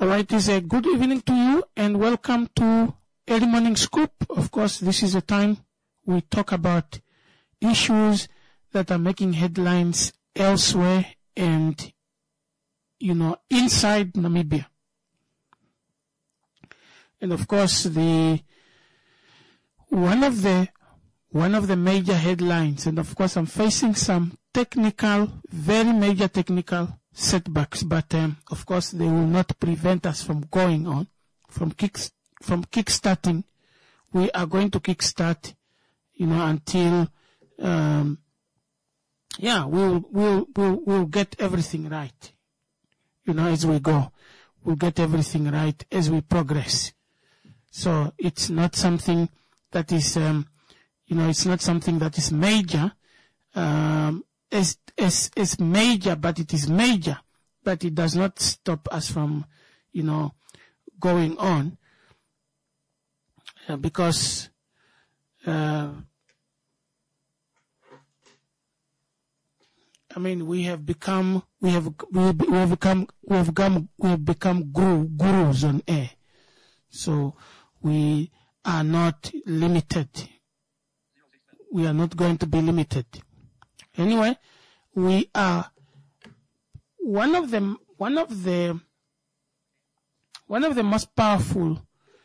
All right, it's a good evening to you and welcome to Early Morning Scoop. Of course, this is a time we talk about issues that are making headlines elsewhere and, inside Namibia. And of course, one of the major headlines, and of course I'm facing some very major technical setbacks, but of course they will not prevent us from going on, from kickstarting. We are going to kickstart, until, we'll get everything right, as we go. We'll get everything right as we progress. So it's not something that is, it's not something that is major, as major, but it is major, but it does not stop us from, going on, because, we have become gurus on air. So we are not limited. We are not going to be limited. Anyway, we are one of the most powerful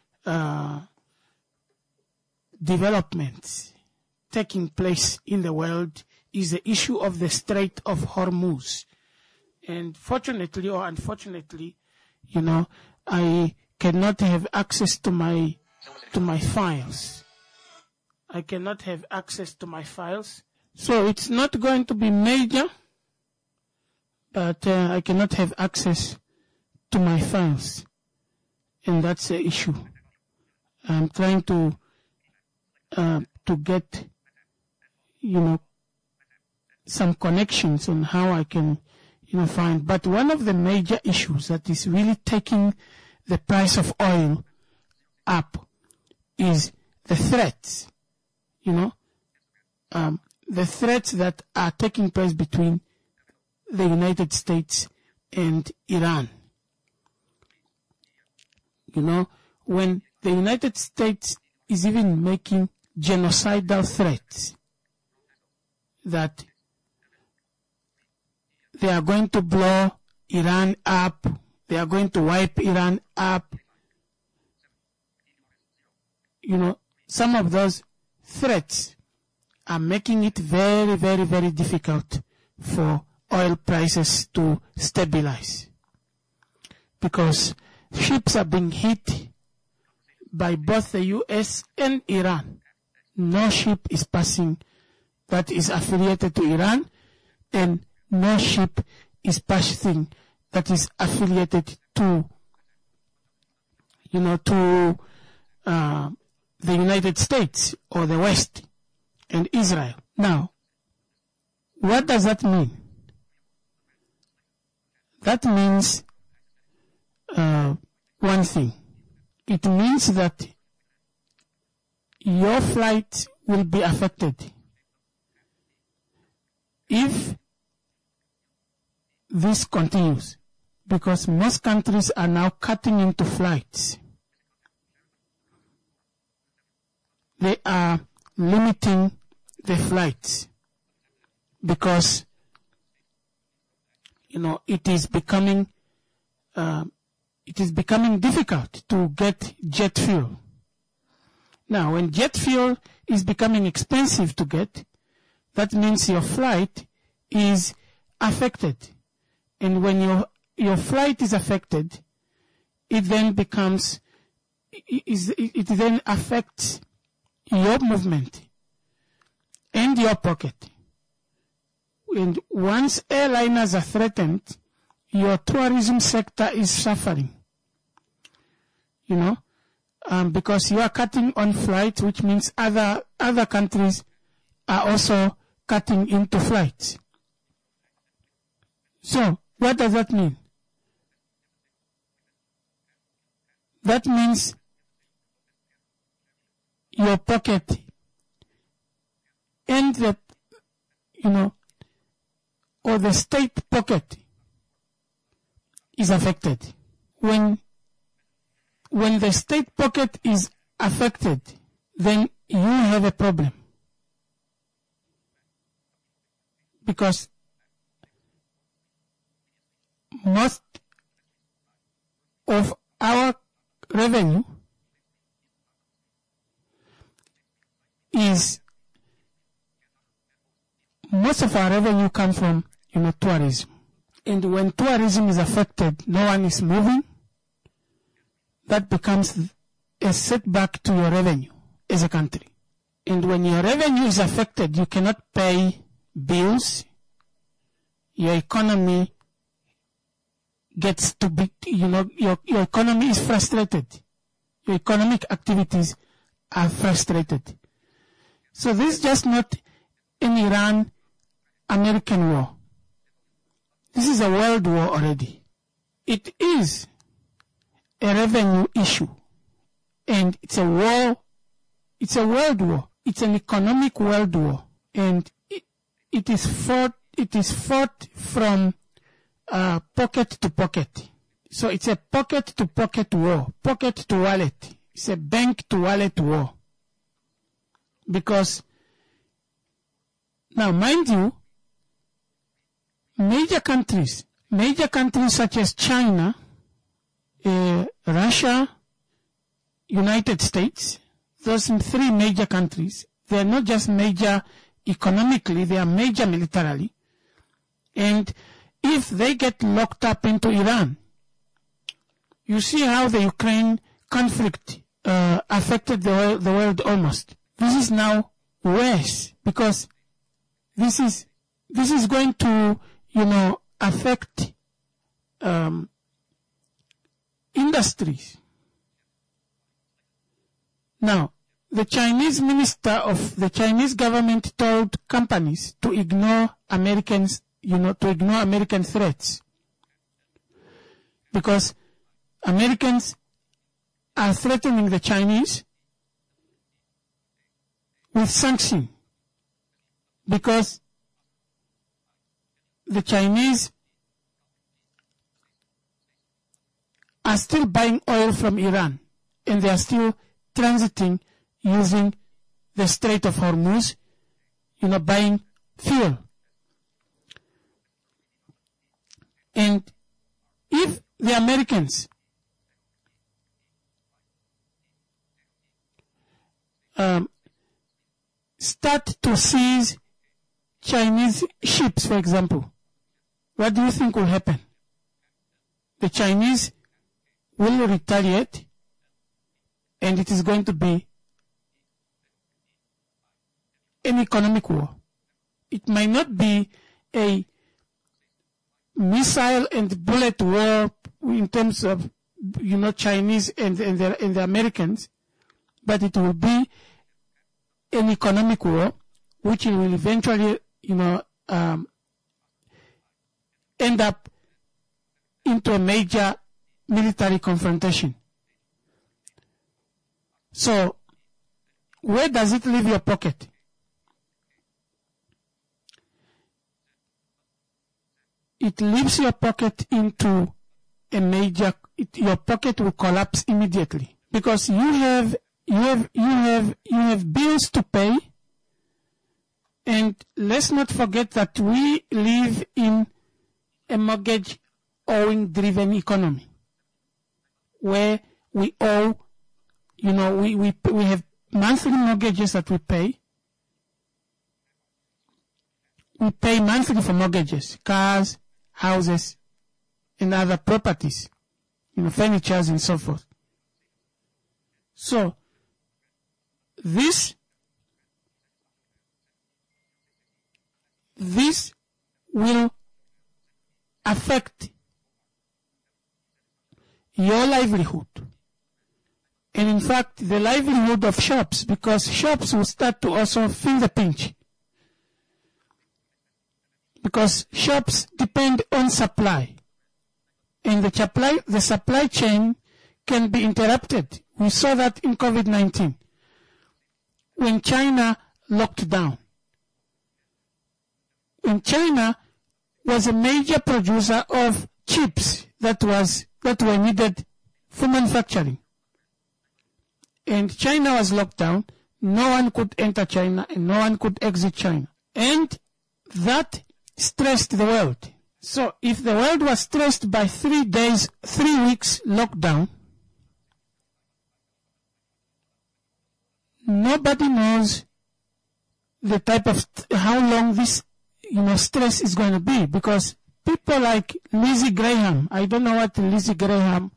developments taking place in the world is the issue of the Strait of Hormuz. And fortunately or unfortunately, I cannot have access to my files. I cannot have access to my files. So it's not going to be major, but I cannot have access to my files. And that's the issue. I'm trying to get, some connections on how I can, find. But one of the major issues that is really taking the price of oil up is the threats, the threats that are taking place between the United States and Iran. When the United States is even making genocidal threats that they are going to blow Iran up, they are going to wipe Iran up. Some of those threats are making it very, very, very difficult for oil prices to stabilize. Because ships are being hit by both the US and Iran. No ship is passing that is affiliated to Iran, and no ship is passing that is affiliated to, the United States or the West and Israel. Now, what does that mean? That means one thing. It means that your flight will be affected if this continues, because most countries are now cutting into flights. They are limiting the flights because, it is becoming difficult to get jet fuel. Now, when jet fuel is becoming expensive to get, that means your flight is affected. And when your flight is affected, it then affects your movement and your pocket. And once airliners are threatened, your tourism sector is suffering. Because you are cutting on flights, which means other countries are also cutting into flights. So, what does that mean? That means your pocket and the, or the state pocket is affected. When when the state pocket is affected, then you have a problem. Because most of our revenue comes from, tourism. And when tourism is affected, no one is moving. That becomes a setback to your revenue as a country. And when your revenue is affected, you cannot pay bills. Your economy gets to be, your economy is frustrated. Your economic activities are frustrated. So this is just not an Iran-American war. This is a world war already. It is a revenue issue. And it's a war. It's a world war. It's an economic world war. And it is fought from pocket to pocket. So it's a pocket to pocket war. Pocket to wallet. It's a bank to wallet war. Because, now mind you, major countries such as China, Russia, United States, those three major countries, they are not just major economically, they are major militarily. And if they get locked up into Iran, you see how the Ukraine conflict affected the world almost. This is now worse because this is going to, affect industries. Now, the Chinese government told companies to ignore Americans, to ignore American threats. Because Americans are threatening the Chinese with sanction. Because the Chinese are still buying oil from Iran and they are still transiting using the Strait of Hormuz, buying fuel. And if the Americans start to seize Chinese ships, for example, what do you think will happen? The Chinese will retaliate, and it is going to be an economic war. It might not be a missile and bullet war in terms of, Chinese and the Americans, but it will be an economic war, which will eventually, end up into a major military confrontation. So, where does it leave your pocket? It leaves your pocket into a major, your pocket will collapse immediately because you have bills to pay, and let's not forget that we live in a mortgage owing driven economy where we owe, we have monthly mortgages that we pay. We pay monthly for mortgages, cars, houses, and other properties, furnitures and so forth. So, this will affect your livelihood. And in fact, the livelihood of shops, because shops will start to also feel the pinch. Because shops depend on supply. And the supply chain can be interrupted. We saw that in COVID-19. When China locked down. When China was a major producer of chips that were needed for manufacturing. and China was locked down. No one could enter China and no one could exit China. And that stressed the world. So if the world was stressed by 3 weeks lockdown, nobody knows the type of, how long this, stress is going to be, because people like Lindsey Graham, I don't know what Lindsey Graham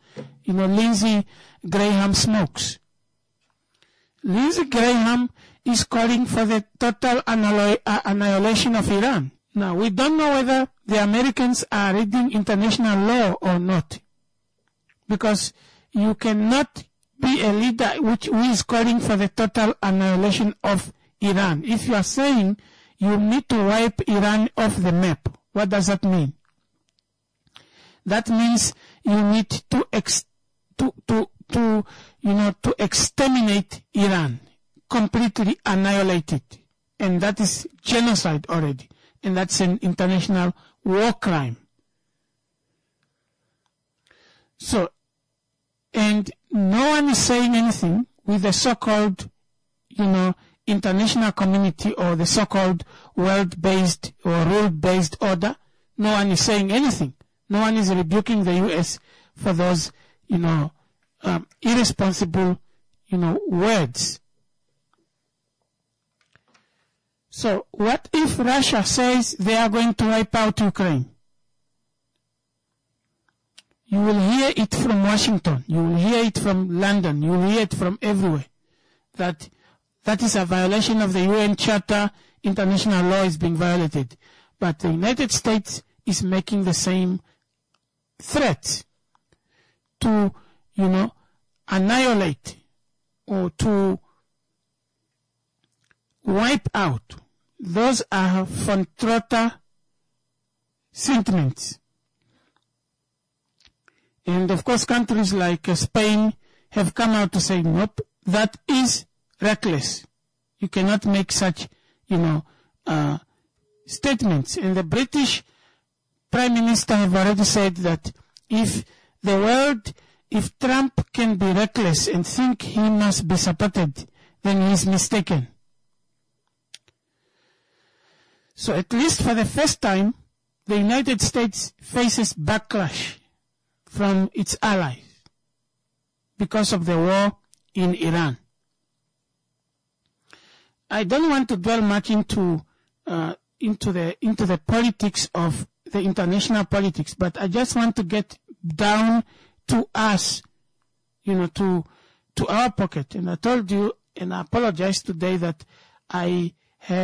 smokes. Lindsey Graham is calling for the total annihilation of Iran. Now, we don't know whether the Americans are reading international law or not, because you cannot be a leader who is calling for the total annihilation of Iran. If you are saying you need to wipe Iran off the map, what does that mean? That means you need to exterminate Iran, completely annihilate it, and that is genocide already, and that's an international war crime. So, and no one is saying anything with the so-called, international community or the so-called world-based or rule-based order. No one is saying anything. No one is rebuking the U.S. for those, irresponsible, words. So what if Russia says they are going to wipe out Ukraine? You will hear it from Washington. You will hear it from London. You will hear it from everywhere. That is a violation of the UN Charter. International law is being violated. But the United States is making the same threat to, annihilate or to wipe out. Those are von Trotter sentiments. And of course, countries like Spain have come out to say, nope, that is reckless. You cannot make such, statements. And the British Prime Minister have already said that if Trump can be reckless and think he must be supported, then he is mistaken. So at least for the first time, the United States faces backlash from its allies because of the war in Iran. I don't want to dwell much into the politics of the international politics, but I just want to get down to us, to our pocket. And I told you, and I apologize today that I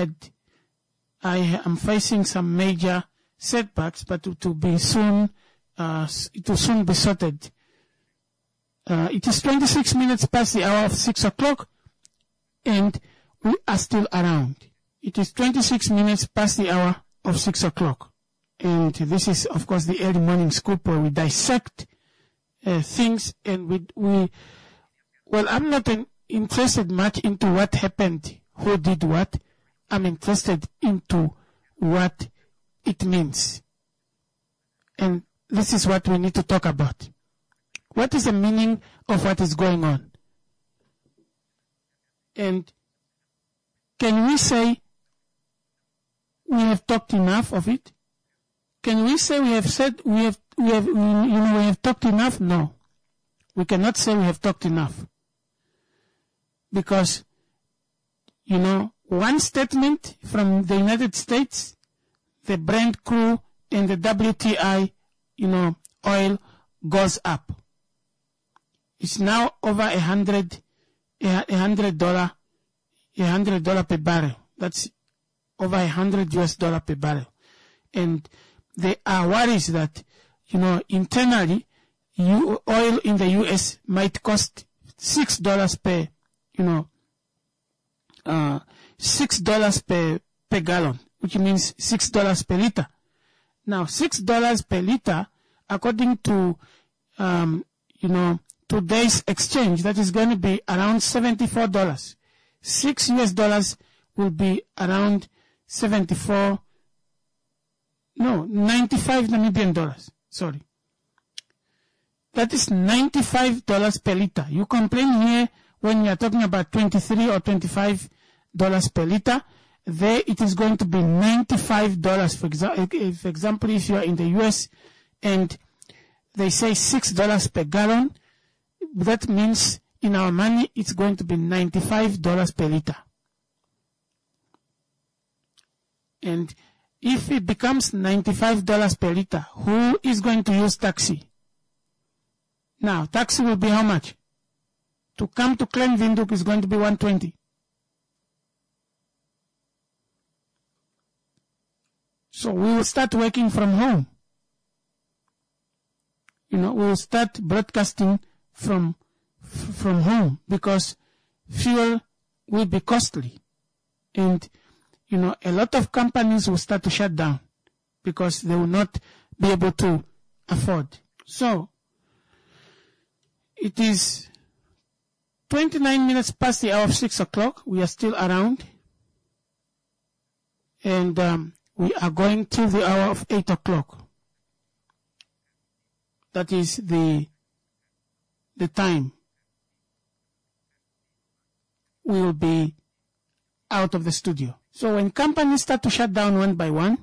am facing some major setbacks, but it will soon be sorted. It is 26 minutes past the hour of 6 o'clock, and we are still around. It is 26 minutes past the hour of 6 o'clock. And this is, of course, the early morning scoop where we dissect things, and I'm not interested much into what happened, who did what. I'm interested into what it means. And this is what we need to talk about. What is the meaning of what is going on? And can we say we have talked enough of it? Can we say we have talked enough? No. We cannot say we have talked enough. Because, one statement from the United States, the Brent crude and the WTI, oil goes up. It's now over $100 per barrel. That's over $100 per barrel. And there are worries that, internally, oil in the U.S. might cost $6 per gallon, which means $6 per liter. Now, $6 per liter, according to, today's exchange, that is going to be around $74. $6 will be around 95 Namibian dollars. Sorry. That is $95 per liter. You complain here when you are talking about $23 or $25 per liter, there it is going to be $95. For example, if you are in the US and they say $6 per gallon, that means in our money it's going to be $95 per liter. And if it becomes $95 per liter, who is going to use taxi? Now, taxi will be how much? To come to Klein Windhoek is going to be $120. So we will start working from home. We will start broadcasting from home because fuel will be costly. And, a lot of companies will start to shut down because they will not be able to afford. So, it is 29 minutes past the hour of 6 o'clock. We are still around. And we are going till the hour of 8 o'clock. That is the time we will be out of the studio. So when companies start to shut down one by one,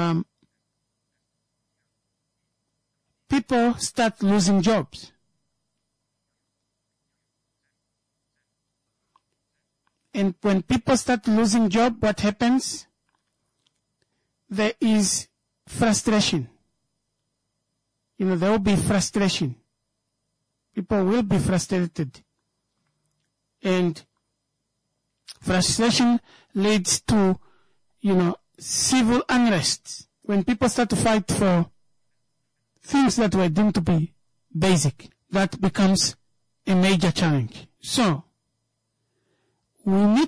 people start losing jobs. And when people start losing jobs, what happens? There is frustration. There will be frustration. People will be frustrated. And frustration leads to, civil unrest. When people start to fight for things that were deemed to be basic, that becomes a major challenge. So, we need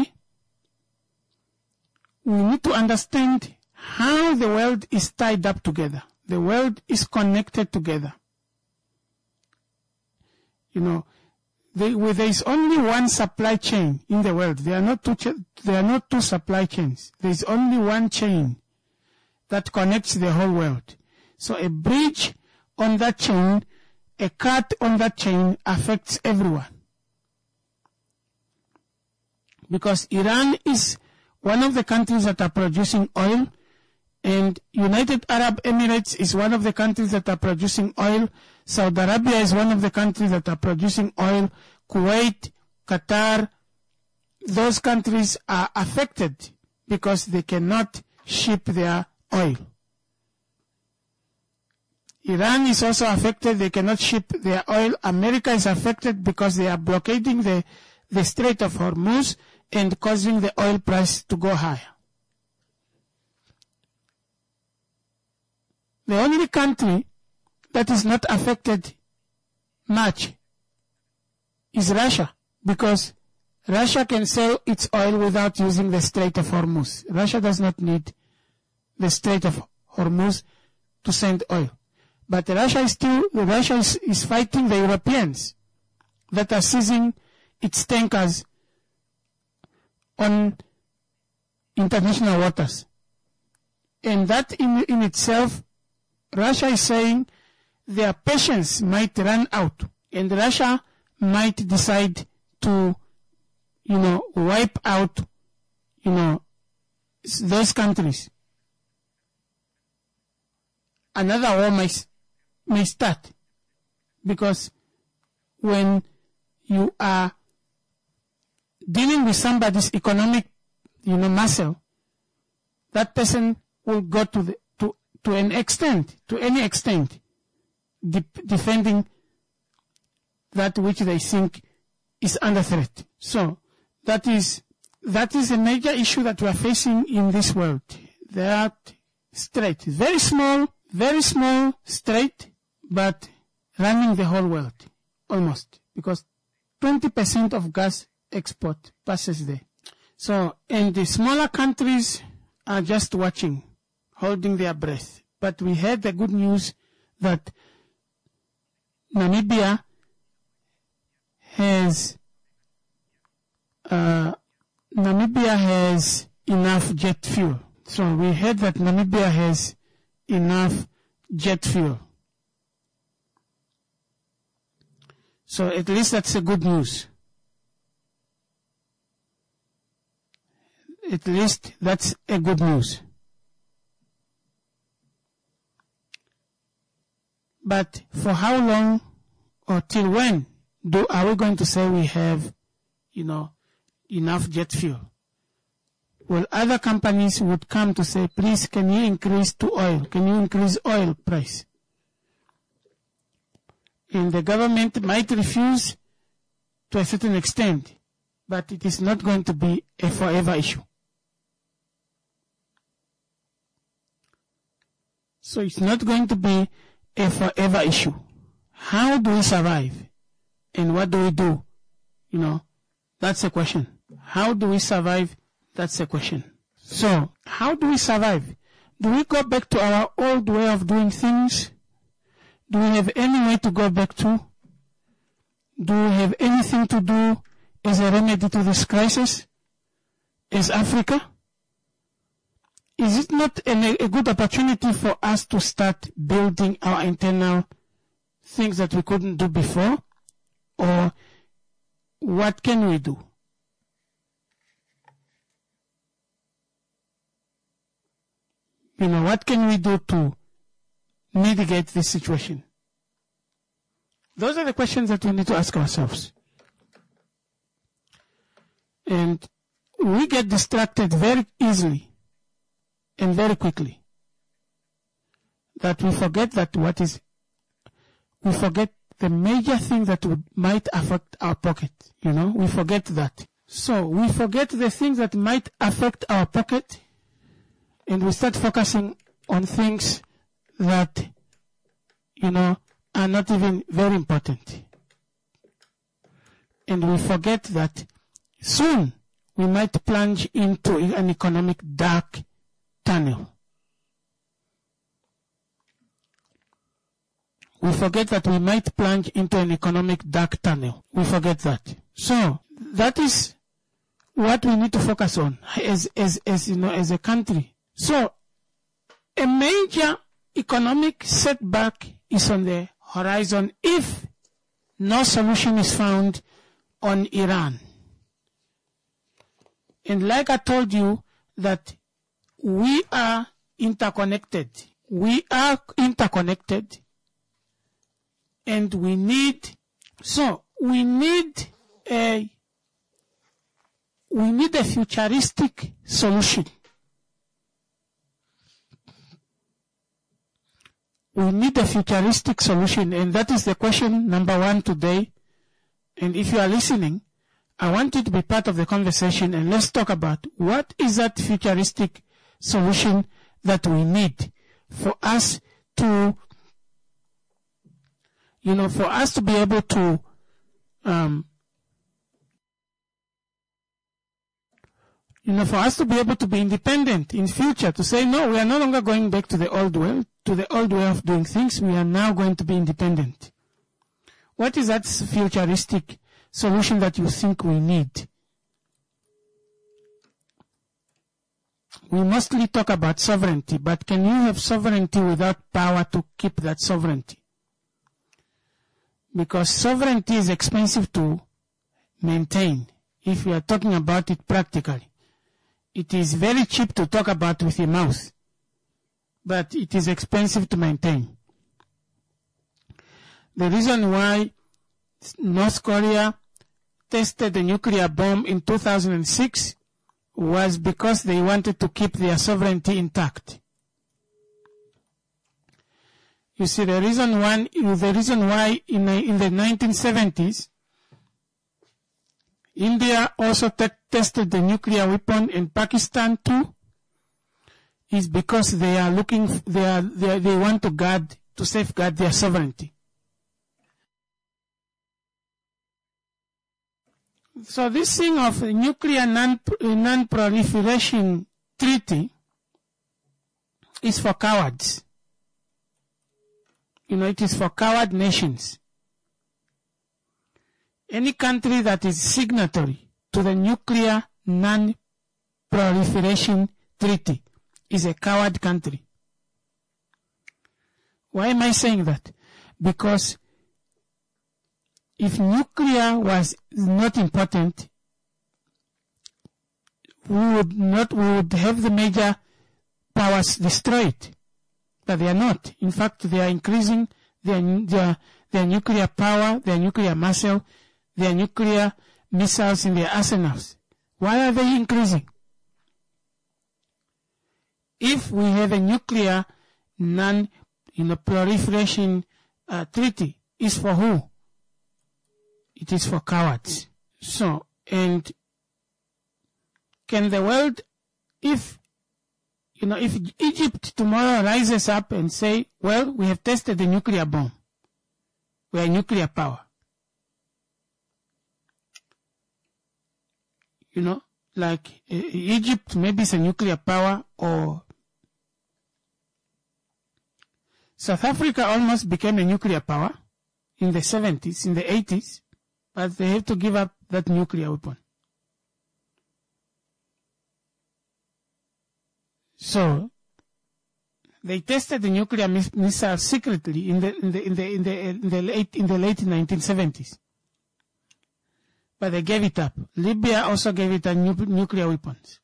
to understand how the world is tied up together. The world is connected together. There is only one supply chain in the world. There are not two supply chains. There is only one chain that connects the whole world. So a bridge on that chain, a cut on that chain affects everyone. Because Iran is one of the countries that are producing oil, and United Arab Emirates is one of the countries that are producing oil. Saudi Arabia is one of the countries that are producing oil. Kuwait, Qatar, those countries are affected because they cannot ship their oil. Iran is also affected. They cannot ship their oil. America is affected because they are blockading the Strait of Hormuz and causing the oil price to go higher. The only country that is not affected much is Russia, because Russia can sell its oil without using the Strait of Hormuz. Russia does not need the Strait of Hormuz to send oil. But Russia is fighting the Europeans that are seizing its tankers on international waters. And that in itself, Russia is saying their patience might run out, and Russia might decide to, wipe out, those countries. Another war may start, because when you are dealing with somebody's economic, muscle, that person will go to any extent, defending that which they think is under threat. So that is a major issue that we are facing in this world. That strait, very small strait, but running the whole world almost, because 20% of gas export passes there. So, and the smaller countries are just watching, holding their breath. But we heard the good news that Namibia has enough jet fuel. So we heard that Namibia has enough jet fuel. So at least that's a good news. At least that's a good news. But for how long or till when are we going to say we have, enough jet fuel? Well, other companies would come to say, please, can you increase to oil? Can you increase oil price? And the government might refuse to a certain extent, but it is not going to be a forever issue. So it's not going to be a forever issue. How do we survive? And what do we do? That's a question. How do we survive? That's a question. So, how do we survive? Do we go back to our old way of doing things? Do we have any way to go back to? Do we have anything to do as a remedy to this crisis? As Africa? Is it not a good opportunity for us to start building our internal things that we couldn't do before? Or what can we do? What can we do to mitigate this situation? Those are the questions that we need to ask ourselves. And we get distracted very easily and very quickly. That we forget we forget the major thing that might affect our pocket. We forget that. So we forget the things that might affect our pocket, and we start focusing on things that, are not even very important. And we forget that soon we might plunge into an economic dark tunnel. We forget that we might plunge into an economic dark tunnel. We forget that. So, that is what we need to focus on as a country. So, a major economic setback is on the horizon if no solution is found on Iran. And like I told you, that we are interconnected. We are interconnected. And we need a futuristic solution. We need a futuristic solution, and that is the question number one today. And if you are listening, I want you to be part of the conversation, and let's talk about what is that futuristic solution that we need for us to, for us to be able to, for us to be able to be independent in future, to say, no, we are no longer going back to the old way of doing things. We are now going to be independent. What is that futuristic solution that you think we need? We mostly talk about sovereignty, but can you have sovereignty without power to keep that sovereignty? Because sovereignty is expensive to maintain if we are talking about it practically. It is very cheap to talk about with your mouth, but it is expensive to maintain. The reason why North Korea tested the nuclear bomb in 2006 was because they wanted to keep their sovereignty intact. You see, the reason why in the 1970s, India also tested the nuclear weapon, and Pakistan too, is because they are they want to safeguard their sovereignty. So this thing of nuclear non-proliferation treaty is for cowards. It is for coward nations. Any country that is signatory to the nuclear non-proliferation treaty is a coward country. Why am I saying that? Because if nuclear was not important we would have the major powers destroyed. But they are not. In fact, they are increasing their nuclear power, their nuclear muscle, their nuclear missiles in their arsenals. Why are they increasing? If we have a nuclear non-proliferation treaty, is for who? It is for cowards. So, and can the world, if Egypt tomorrow rises up and say, well, we have tested the nuclear bomb. We are a nuclear power. Like Egypt maybe is a nuclear power, or South Africa almost became a nuclear power in the 70s, in the 80s, but they have to give up that nuclear weapon. So they tested the nuclear missile secretly in the late 1970s, but they gave it up. Libya also gave it up nuclear weapons.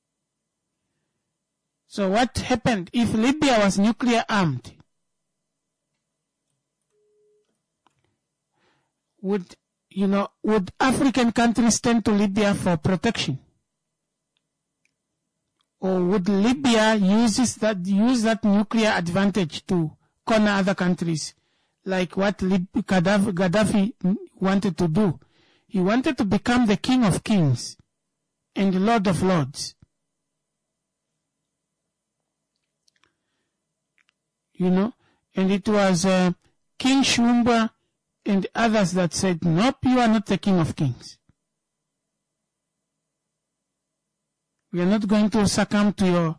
So what happened if Libya was nuclear armed? Would African countries turn to Libya for protection? Or would Libya use that nuclear advantage to corner other countries, like what Gaddafi wanted to do? He wanted to become the king of kings and lord of lords. And it was King Shumba and others that said, nope, you are not the king of kings. We are not going to succumb to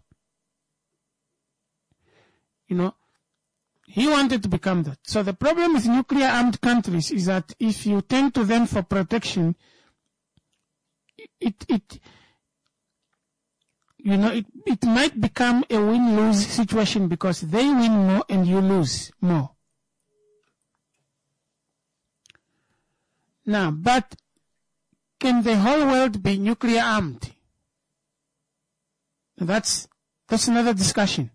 your, he wanted to become that. So the problem with nuclear armed countries is that if you turn to them for protection, it might become a win-lose situation, because they win more and you lose more. Now, but can the whole world be nuclear armed? That's another discussion.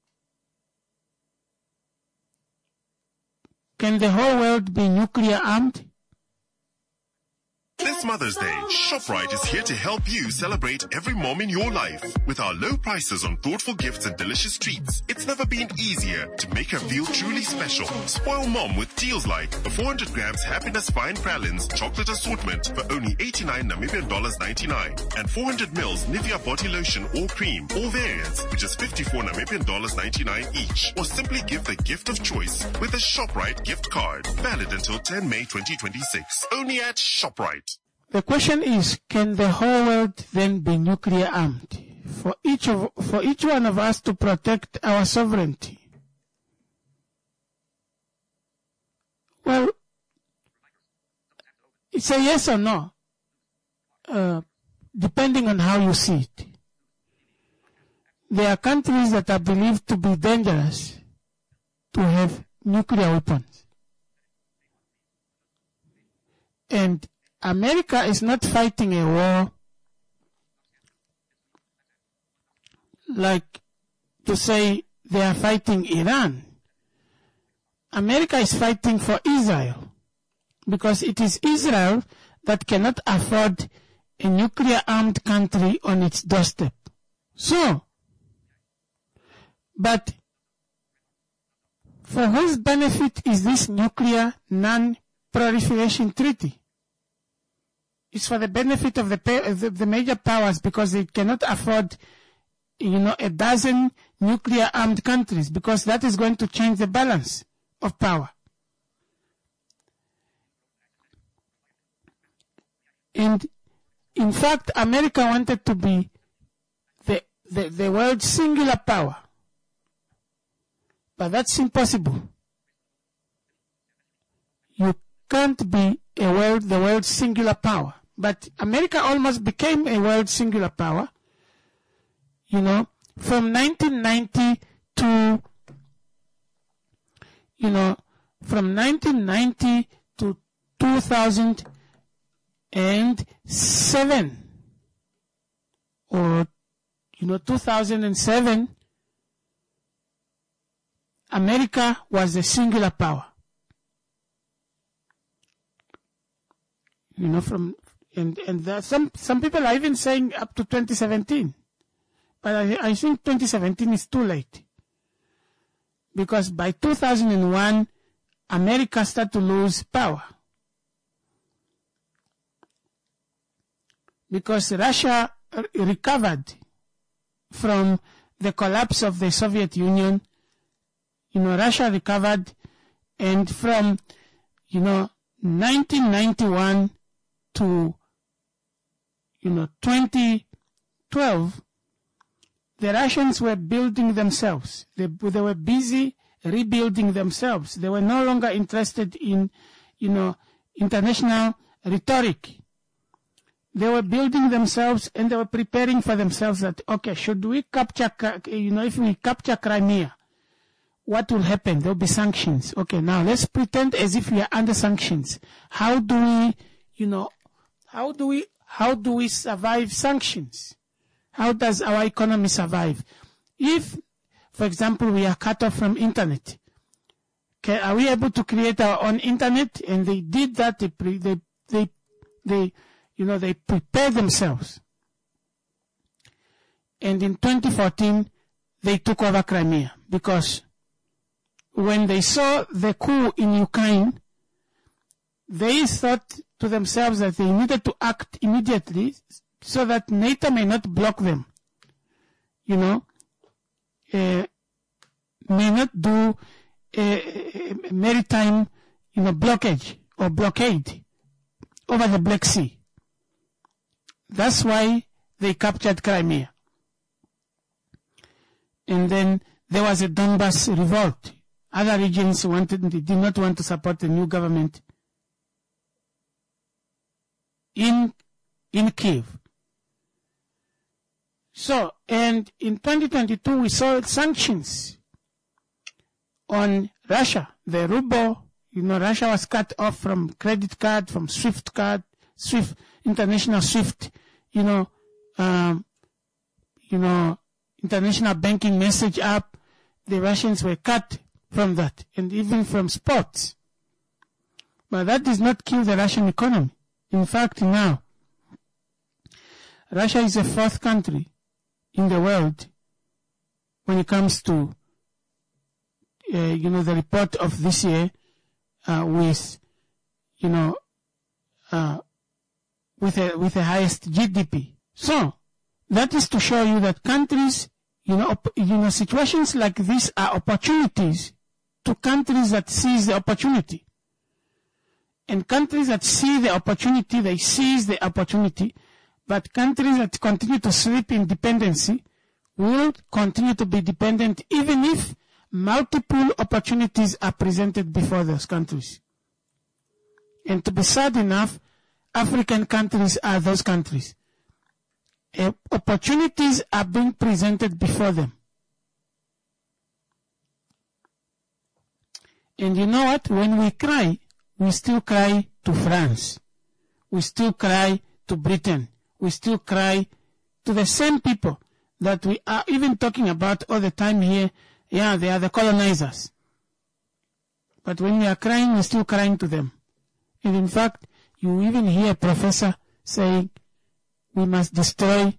Can the whole world be nuclear armed? This Mother's Day, ShopRite is here to help you celebrate every mom in your life. With our low prices on thoughtful gifts and delicious treats, it's never been easier to make her feel truly special. Spoil mom with deals like a 400 grams Happiness Fine Pralines chocolate assortment for only 89 Namibian dollars 99, and 400 mils Nivea body lotion or cream, all variants, which is 54 Namibian dollars 99 each. Or simply give the gift of choice with a ShopRite gift card, valid until 10 May 2026. Only at ShopRite. The question is, can the whole world then be nuclear armed? For each one of us to protect our sovereignty. Well, it's a yes or no, depending on how you see it. There are countries that are believed to be dangerous to have nuclear weapons. And America is not fighting a war like to say they are fighting Iran. America is fighting for Israel, because it is Israel that cannot afford a nuclear-armed country on its doorstep. So, but for whose benefit is this nuclear non-proliferation treaty? It's for the benefit of the major powers, because they cannot afford, a dozen nuclear-armed countries, because that is going to change the balance of power. And in fact, America wanted to be the world's singular power. But that's impossible. You can't be the world's singular power. But America almost became a world singular power, from 1990 to, from 1990 to 2007, or 2007, America was a singular power. Some people are even saying up to 2017. But I think 2017 is too late. Because by 2001, America started to lose power. Because Russia recovered from the collapse of the Soviet Union. Russia recovered, and from 1991 to 2012, the Russians were building themselves. They were busy rebuilding themselves. They were no longer interested in international rhetoric. They were building themselves, and they were preparing for themselves that, okay, should we capture, if we capture Crimea, what will happen? There will be sanctions. Okay, now let's pretend as if we are under sanctions. How do we survive sanctions? How does our economy survive? If, for example, we are cut off from internet, okay, are we able to create our own internet? And they did that. They prepared themselves. And in 2014, they took over Crimea, because when they saw the coup in Ukraine, they thought to themselves that they needed to act immediately so that NATO may not block them. May not do a maritime, blockage or blockade over the Black Sea. That's why they captured Crimea. And then there was a Donbas revolt. Other regions did not want to support the new government in Kyiv. So, and in 2022 we saw sanctions on Russia. The ruble, Russia was cut off from credit card, from SWIFT card, international SWIFT, international banking message app. The Russians were cut from that, and even from sports. But that does not kill the Russian economy. In fact, now, Russia is the fourth country in the world when it comes to, the report of this year, with the highest GDP. So, that is to show you that countries, situations like this are opportunities to countries that seize the opportunity. And countries that see the opportunity, they seize the opportunity. But countries that continue to sleep in dependency will continue to be dependent even if multiple opportunities are presented before those countries. And to be sad enough, African countries are those countries. Opportunities are being presented before them. And you know what? When we cry, we still cry to France. We still cry to Britain. We still cry to the same people that we are even talking about all the time here. Yeah, they are the colonizers. But when we are crying, we're still crying to them. And in fact, you even hear a professor saying, we must destroy.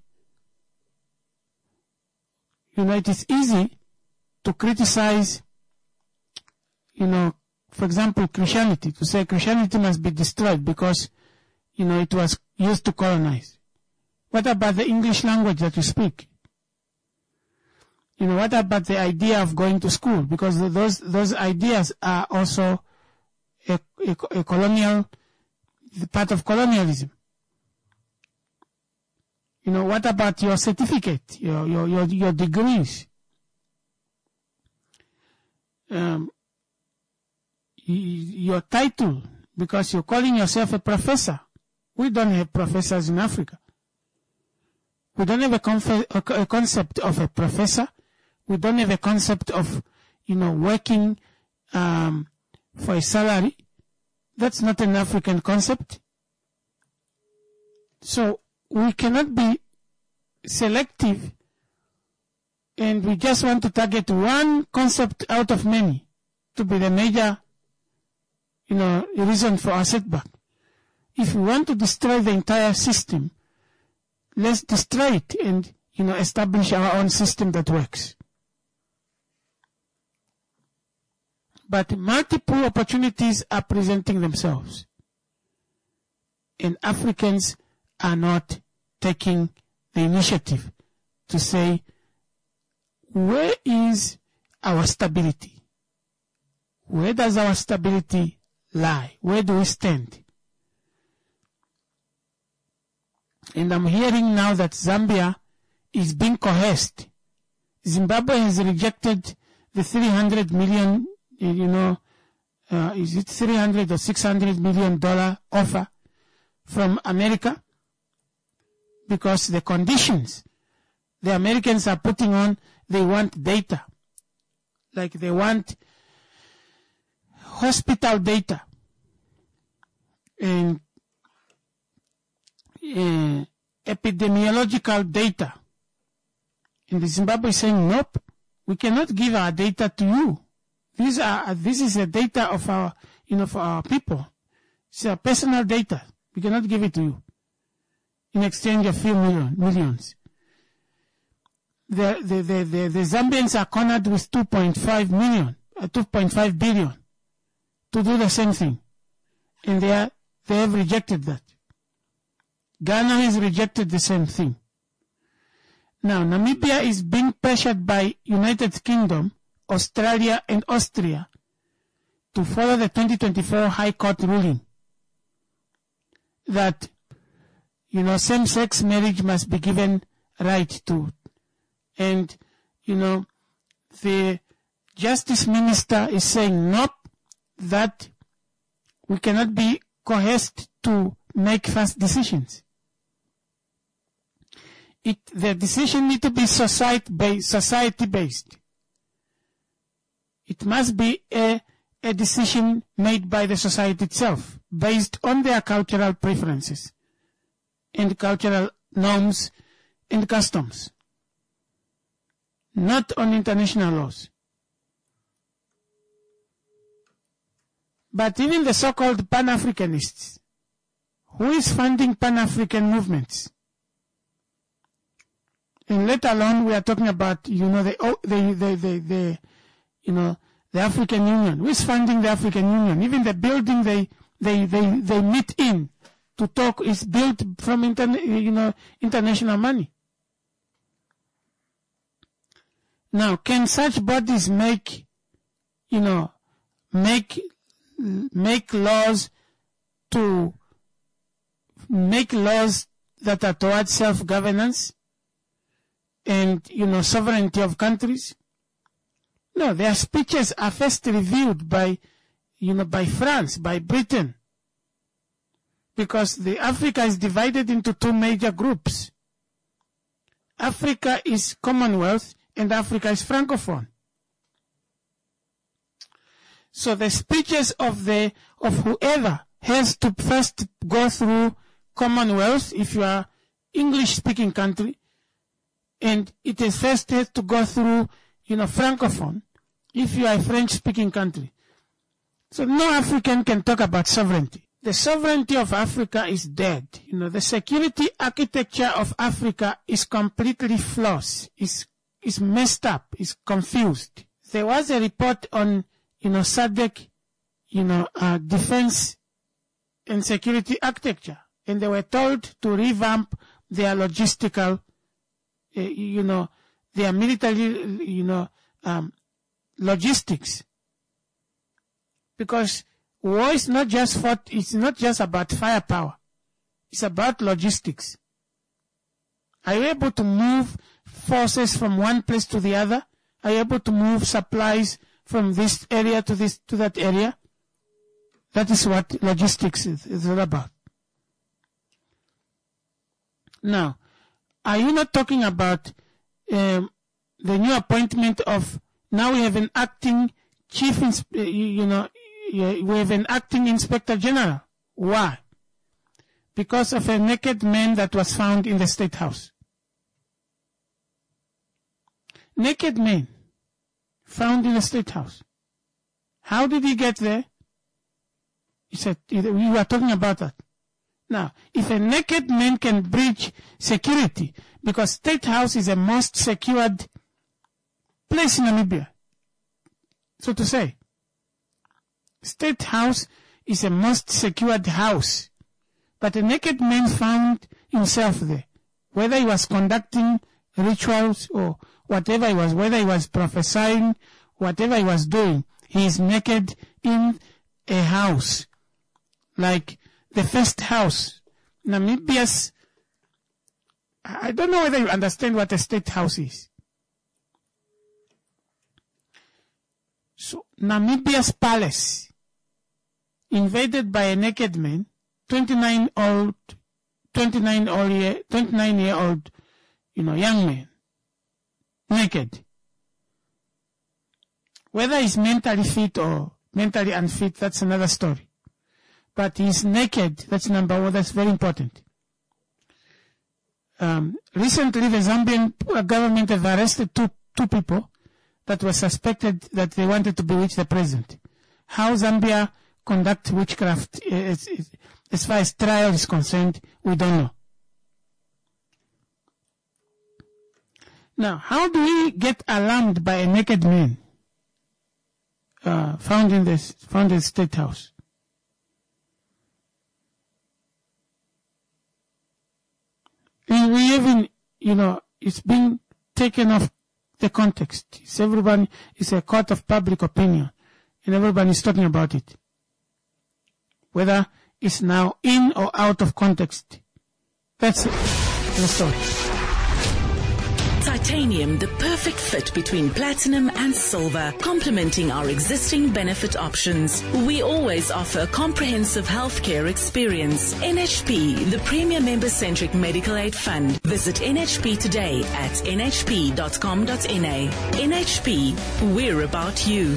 It is easy to criticize, for example, Christianity, to say Christianity must be destroyed because, it was used to colonize. What about the English language that we speak? What about the idea of going to school? Because those ideas are also a colonial, part of colonialism. What about your certificate, your degrees? Your title, because you're calling yourself a professor. We don't have professors in Africa. We don't have a concept of a professor. We don't have a concept of, working for a salary. That's not an African concept. So we cannot be selective and we just want to target one concept out of many to be the major, reason for our setback. If we want to destroy the entire system, let's destroy it and, establish our own system that works. But multiple opportunities are presenting themselves. And Africans are not taking the initiative to say, where is our stability? Where does our stability lie? Where do we stand? And I'm hearing now that Zambia is being coerced. Zimbabwe has rejected the 300 million, is it 300 or $600 million offer from America? Because the conditions the Americans are putting on, they want data. Like they want hospital data. And epidemiological data. And the Zimbabwe is saying, nope, we cannot give our data to you. This is the data of our, for our people. It's our personal data. We cannot give it to you in exchange of few millions. The Zambians are cornered with 2.5 billion to do the same thing. And they have rejected that. Ghana has rejected the same thing. Now, Namibia is being pressured by United Kingdom, Australia, and Austria to follow the 2024 High Court ruling that, same-sex marriage must be given right to. And, the Justice Minister is saying, nope, that we cannot be coerced to make fast decisions. The decision needs to be society-based. It must be a decision made by the society itself, based on their cultural preferences and cultural norms and customs, not on international laws. But even the so-called Pan-Africanists, who is funding Pan-African movements? And let alone we are talking about, the African Union. Who is funding the African Union? Even the building they meet in to talk is built from international money. Now, can such bodies make laws that are towards self-governance and, sovereignty of countries? No, their speeches are first reviewed by France, by Britain. Because Africa is divided into two major groups. Africa is Commonwealth and Africa is Francophone. So the speeches of whoever has to first go through Commonwealth, if you are English-speaking country, and it is first has to go through, Francophone, if you are a French-speaking country. So no African can talk about sovereignty. The sovereignty of Africa is dead. The security architecture of Africa is completely flawed, is messed up, is confused. There was a report on, SADC, defense and security architecture, and they were told to revamp their logistical, their military, logistics. Because war is not just it's not just about firepower. It's about logistics. Are you able to move forces from one place to the other? Are you able to move supplies from this area to that area? That is what logistics is all about. Now, are you not talking about the new appointment of, now we have an acting chief, we have an acting inspector general. Why? Because of a naked man that was found in the State House. naked man found in a state house. How did he get there? He said, we were talking about that. Now, if a naked man can breach security, because state house is the most secured place in Namibia, so to say, state house is the most secured house, but a naked man found himself there, whether he was conducting rituals or whatever he was, whether he was prophesying, whatever he was doing, he is naked in a house, like the first house. Namibia's, I don't know whether you understand what a state house is. So, Namibia's palace, invaded by a naked man, 29-year-old, young man, naked. Whether he's mentally fit or mentally unfit, that's another story. But he's naked, that's number one, that's very important. Recently, the Zambian government have arrested two people that were suspected that they wanted to bewitch the president. How Zambia conduct witchcraft as far as trial is concerned, we don't know. Now, how do we get alarmed by a naked man found in the state house? We even, it's been taken off the context. It's a court of public opinion, and everybody is talking about it. Whether it's now in or out of context. That's it. The story. Titanium, the perfect fit between platinum and silver, complementing our existing benefit options. We always offer comprehensive healthcare experience. NHP, the premier member-centric medical aid fund. Visit NHP today at nhp.com.na. NHP, we're about you.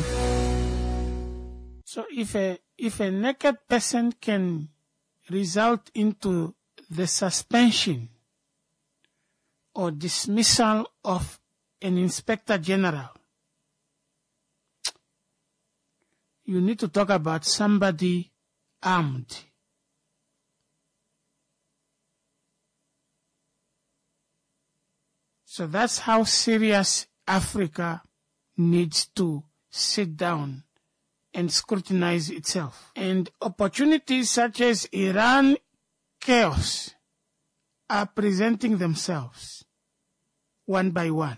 So if a naked person can result into the suspension or dismissal of an inspector general, you need to talk about somebody armed. So that's how serious Africa needs to sit down and scrutinize itself. And opportunities such as Iran chaos are presenting themselves one by one.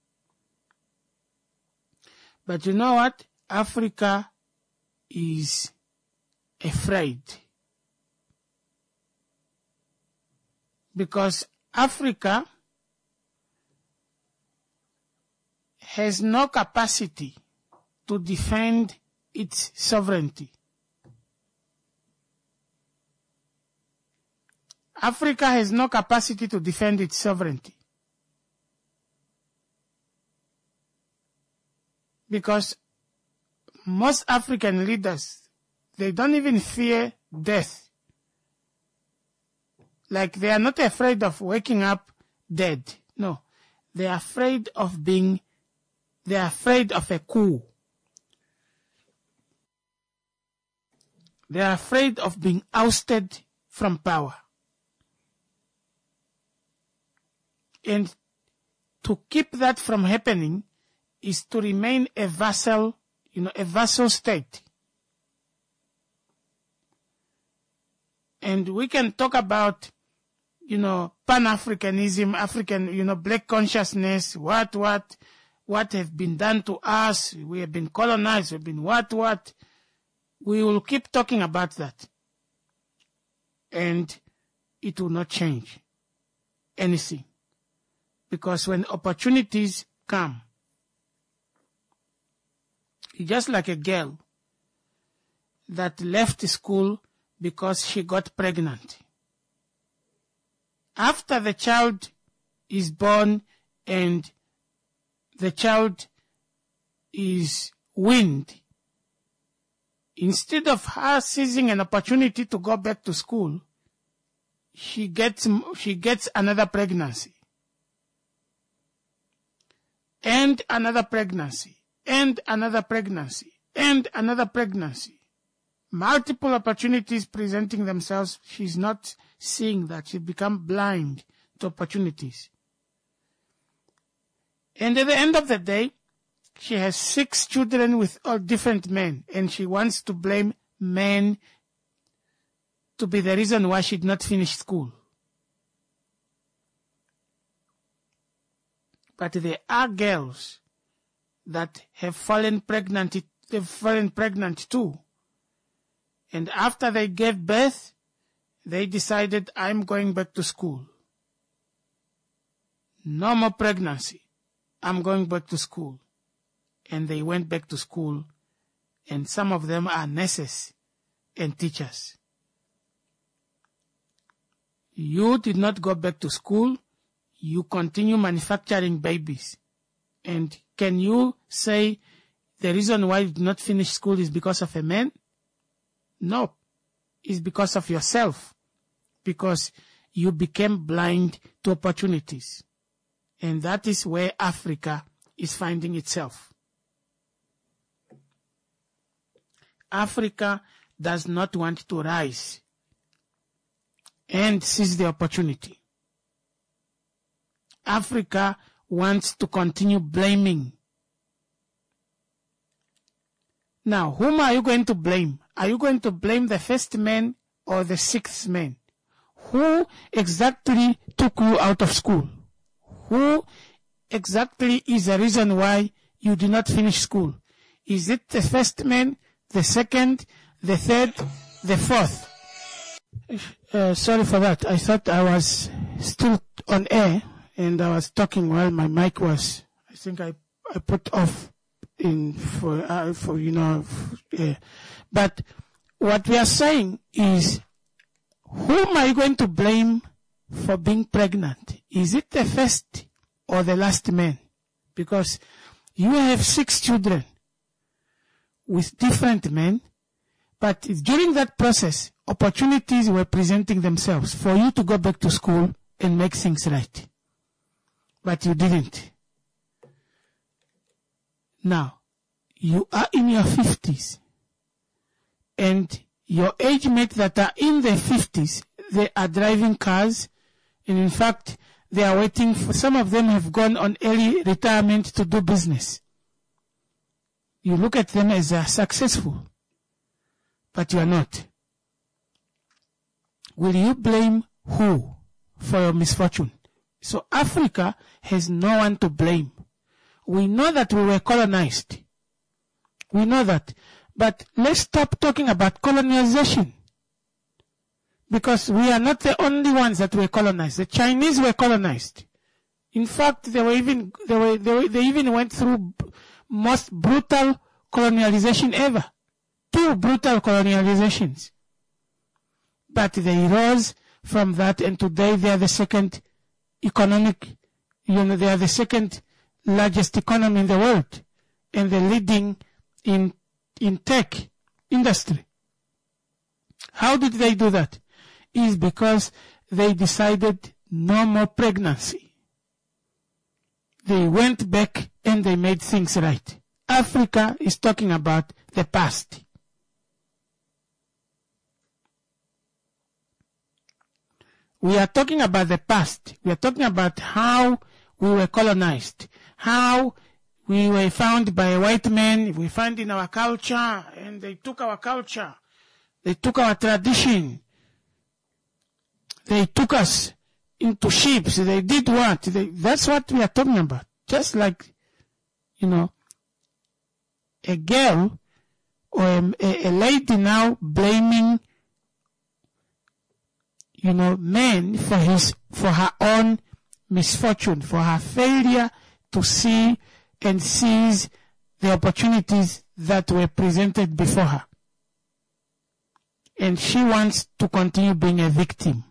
But you know what? Africa is afraid. Because Africa has no capacity to defend its sovereignty. Africa has no capacity to defend its sovereignty. Because most African leaders, they don't even fear death. Like they are not afraid of waking up dead. No. They are afraid of a coup. They are afraid of being ousted from power. And to keep that from happening is to remain a vassal, a vassal state. And we can talk about, Pan-Africanism, African, black consciousness, what have been done to us. We have been colonized, we've been what. We will keep talking about that. And it will not change anything. Because when opportunities come, it's just like a girl that left school because she got pregnant. After the child is born and the child is weaned, instead of her seizing an opportunity to go back to school, she gets another pregnancy. and another pregnancy, and another pregnancy, and another pregnancy. Multiple opportunities presenting themselves. She's not seeing that. She's become blind to opportunities. And at the end of the day, she has 6 children with all different men, and she wants to blame men to be the reason why she did not finish school. But there are girls that have fallen pregnant too. And after they gave birth, they decided, I'm going back to school. No more pregnancy. I'm going back to school. And they went back to school, and some of them are nurses and teachers. You did not go back to school. You continue manufacturing babies. And can you say the reason why you did not finish school is because of a man? No. It's because of yourself. Because you became blind to opportunities. And that is where Africa is finding itself. Africa does not want to rise and seize the opportunity. Africa wants to continue blaming. Now, whom are you going to blame? Are you going to blame the first man or the 6th man? Who exactly took you out of school? Who exactly is the reason why you did not finish school? Is it the first man, the second, the third, the fourth? Sorry for that. I thought I was still on air and I was talking while my mic was, I think I put off But what we are saying is, whom are you going to blame for being pregnant? Is it the first or the last man? Because you have 6 children with different men, but during that process, opportunities were presenting themselves for you to go back to school and make things right. But you didn't. Now, you are in your 50s, and your age mates that are in their 50s, they are driving cars, and in fact, they are waiting for, some of them have gone on early retirement to do business. You look at them as successful, but you are not. Will you blame who for your misfortune? So Africa has no one to blame. We know that we were colonized. We know that. But let's stop talking about colonization. Because we are not the only ones that were colonized. The Chinese were colonized. In fact, they even went through most brutal colonialization ever. 2 brutal colonializations. But they rose from that, and today they are the second economic, they are the second largest economy in the world, and they're leading in tech industry. How did they do that? Is because they decided no more pregnancy. They went back and they made things right. Africa is talking about the past. We are talking about the past. We are talking about how we were colonized, how we were found by a white man, we found in our culture, and they took our culture. They took our tradition. They took us into ships. They did what? That's what we are talking about. Just like, a girl or a lady now blaming, men for her own misfortune, for her failure to see and seize the opportunities that were presented before her. And she wants to continue being a victim.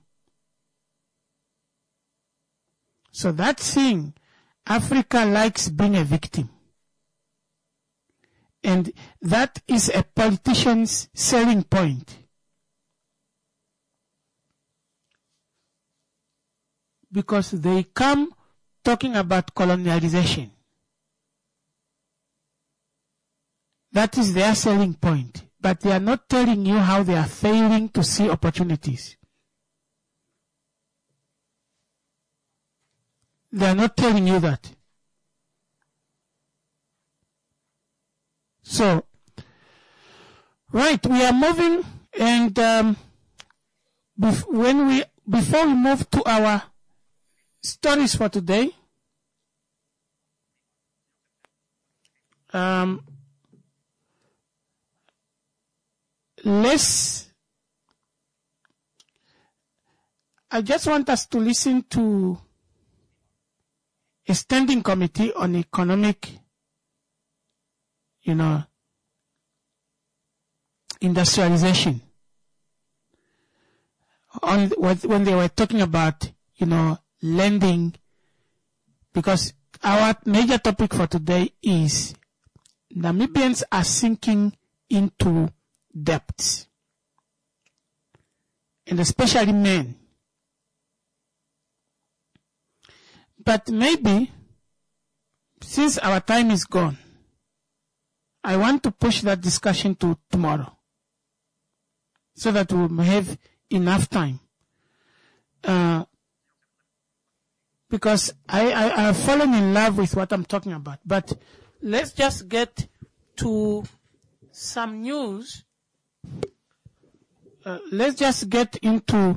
So that thing, Africa likes being a victim. And that is a politician's selling point. Because they come talking about colonialization. That is their selling point. But they are not telling you how they are failing to see opportunities. They are not telling you that. So, right, we are moving, and before we move to our stories for today, I just want us to listen to a standing committee on economic, industrialization. When they were talking about, lending, because our major topic for today is Namibians are sinking into debts, and especially men. But maybe, since our time is gone, I want to push that discussion to tomorrow, so that we will have enough time. Because I have fallen in love with what I'm talking about. But let's just get to some news. Let's just get into,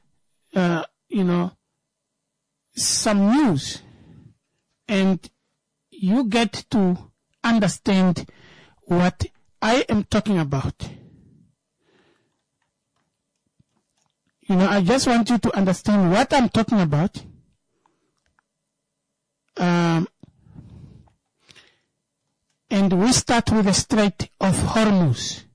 some news, and you get to understand what I am talking about. I just want you to understand what I'm talking about. And we start with the Strait of Hormuz.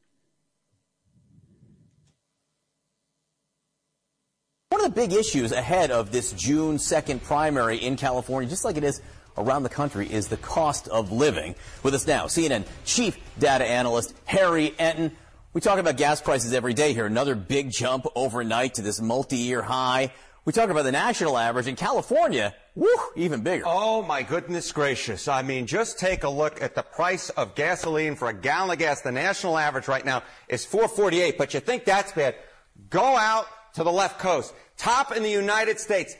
One of the big issues ahead of this June 2nd primary in California, just like it is around the country, is the cost of living. With us now, CNN chief data analyst Harry Enten. We talk about gas prices every day here. Another big jump overnight to this multi-year high. We talk about the national average. In California, woo, even bigger. Oh, my goodness gracious. I mean, just take a look at the price of gasoline for a gallon of gas. The national average right now is $4.48, but you think that's bad. Go out to the left coast. Top in the United States,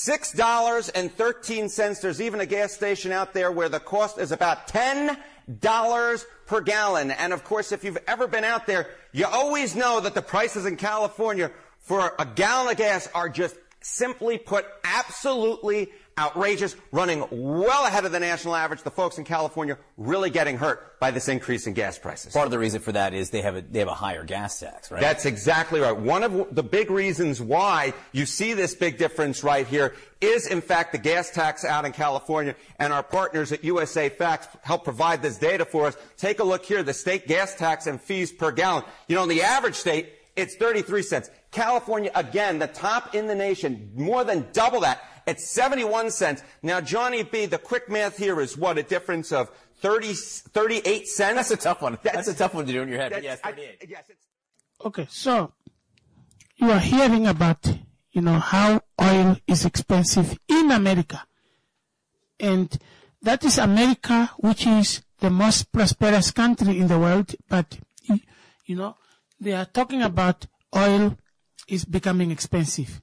$6.13. There's even a gas station out there where the cost is about $10 per gallon. And of course, if you've ever been out there, you always know that the prices in California for a gallon of gas are just simply put absolutely outrageous, running well ahead of the national average. The folks in California really getting hurt by this increase in gas prices. Part of the reason for that is they have a higher gas tax, right? That's exactly right. One of the big reasons why you see this big difference right here is, in fact, the gas tax out in California, and our partners at USA Facts help provide this data for us. Take a look here, the state gas tax and fees per gallon. In the average state, it's 33 cents. California, again, the top in the nation, more than double that, at 71 cents. Now, Johnny B., the quick math here is what, a difference of 38 cents? That's a tough one. That's a tough one to do in your head. But yes, 38. Okay, so you are hearing about, how oil is expensive in America. And that is America, which is the most prosperous country in the world. But, they are talking about oil is becoming expensive.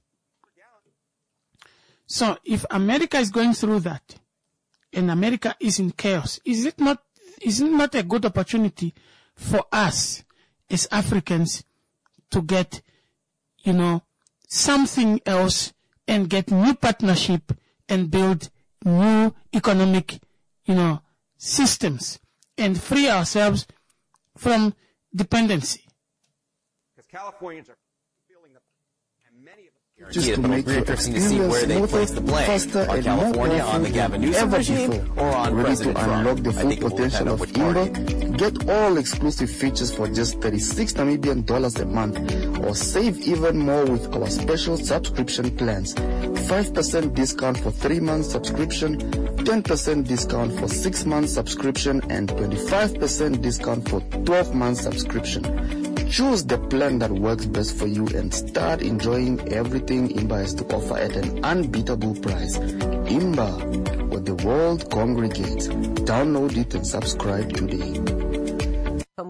So if America is going through that, and America is in chaos, is it not a good opportunity for us as Africans to get, something else and get new partnership and build new economic, systems and free ourselves from dependency? Californians are feeling and many of them. Just to make it smoother, faster, and more powerful ever before. Ready to unlock the full potential of Imba? Get all exclusive features for just $36 Namibian a month, or save even more with our special subscription plans. 5% discount for 3 months subscription, 10% discount for 6 months subscription, and 25% discount for 12 months subscription. Choose the plan that works best for you and start enjoying everything Imba has to offer at an unbeatable price. Imba, where the world congregates. Download it and subscribe today.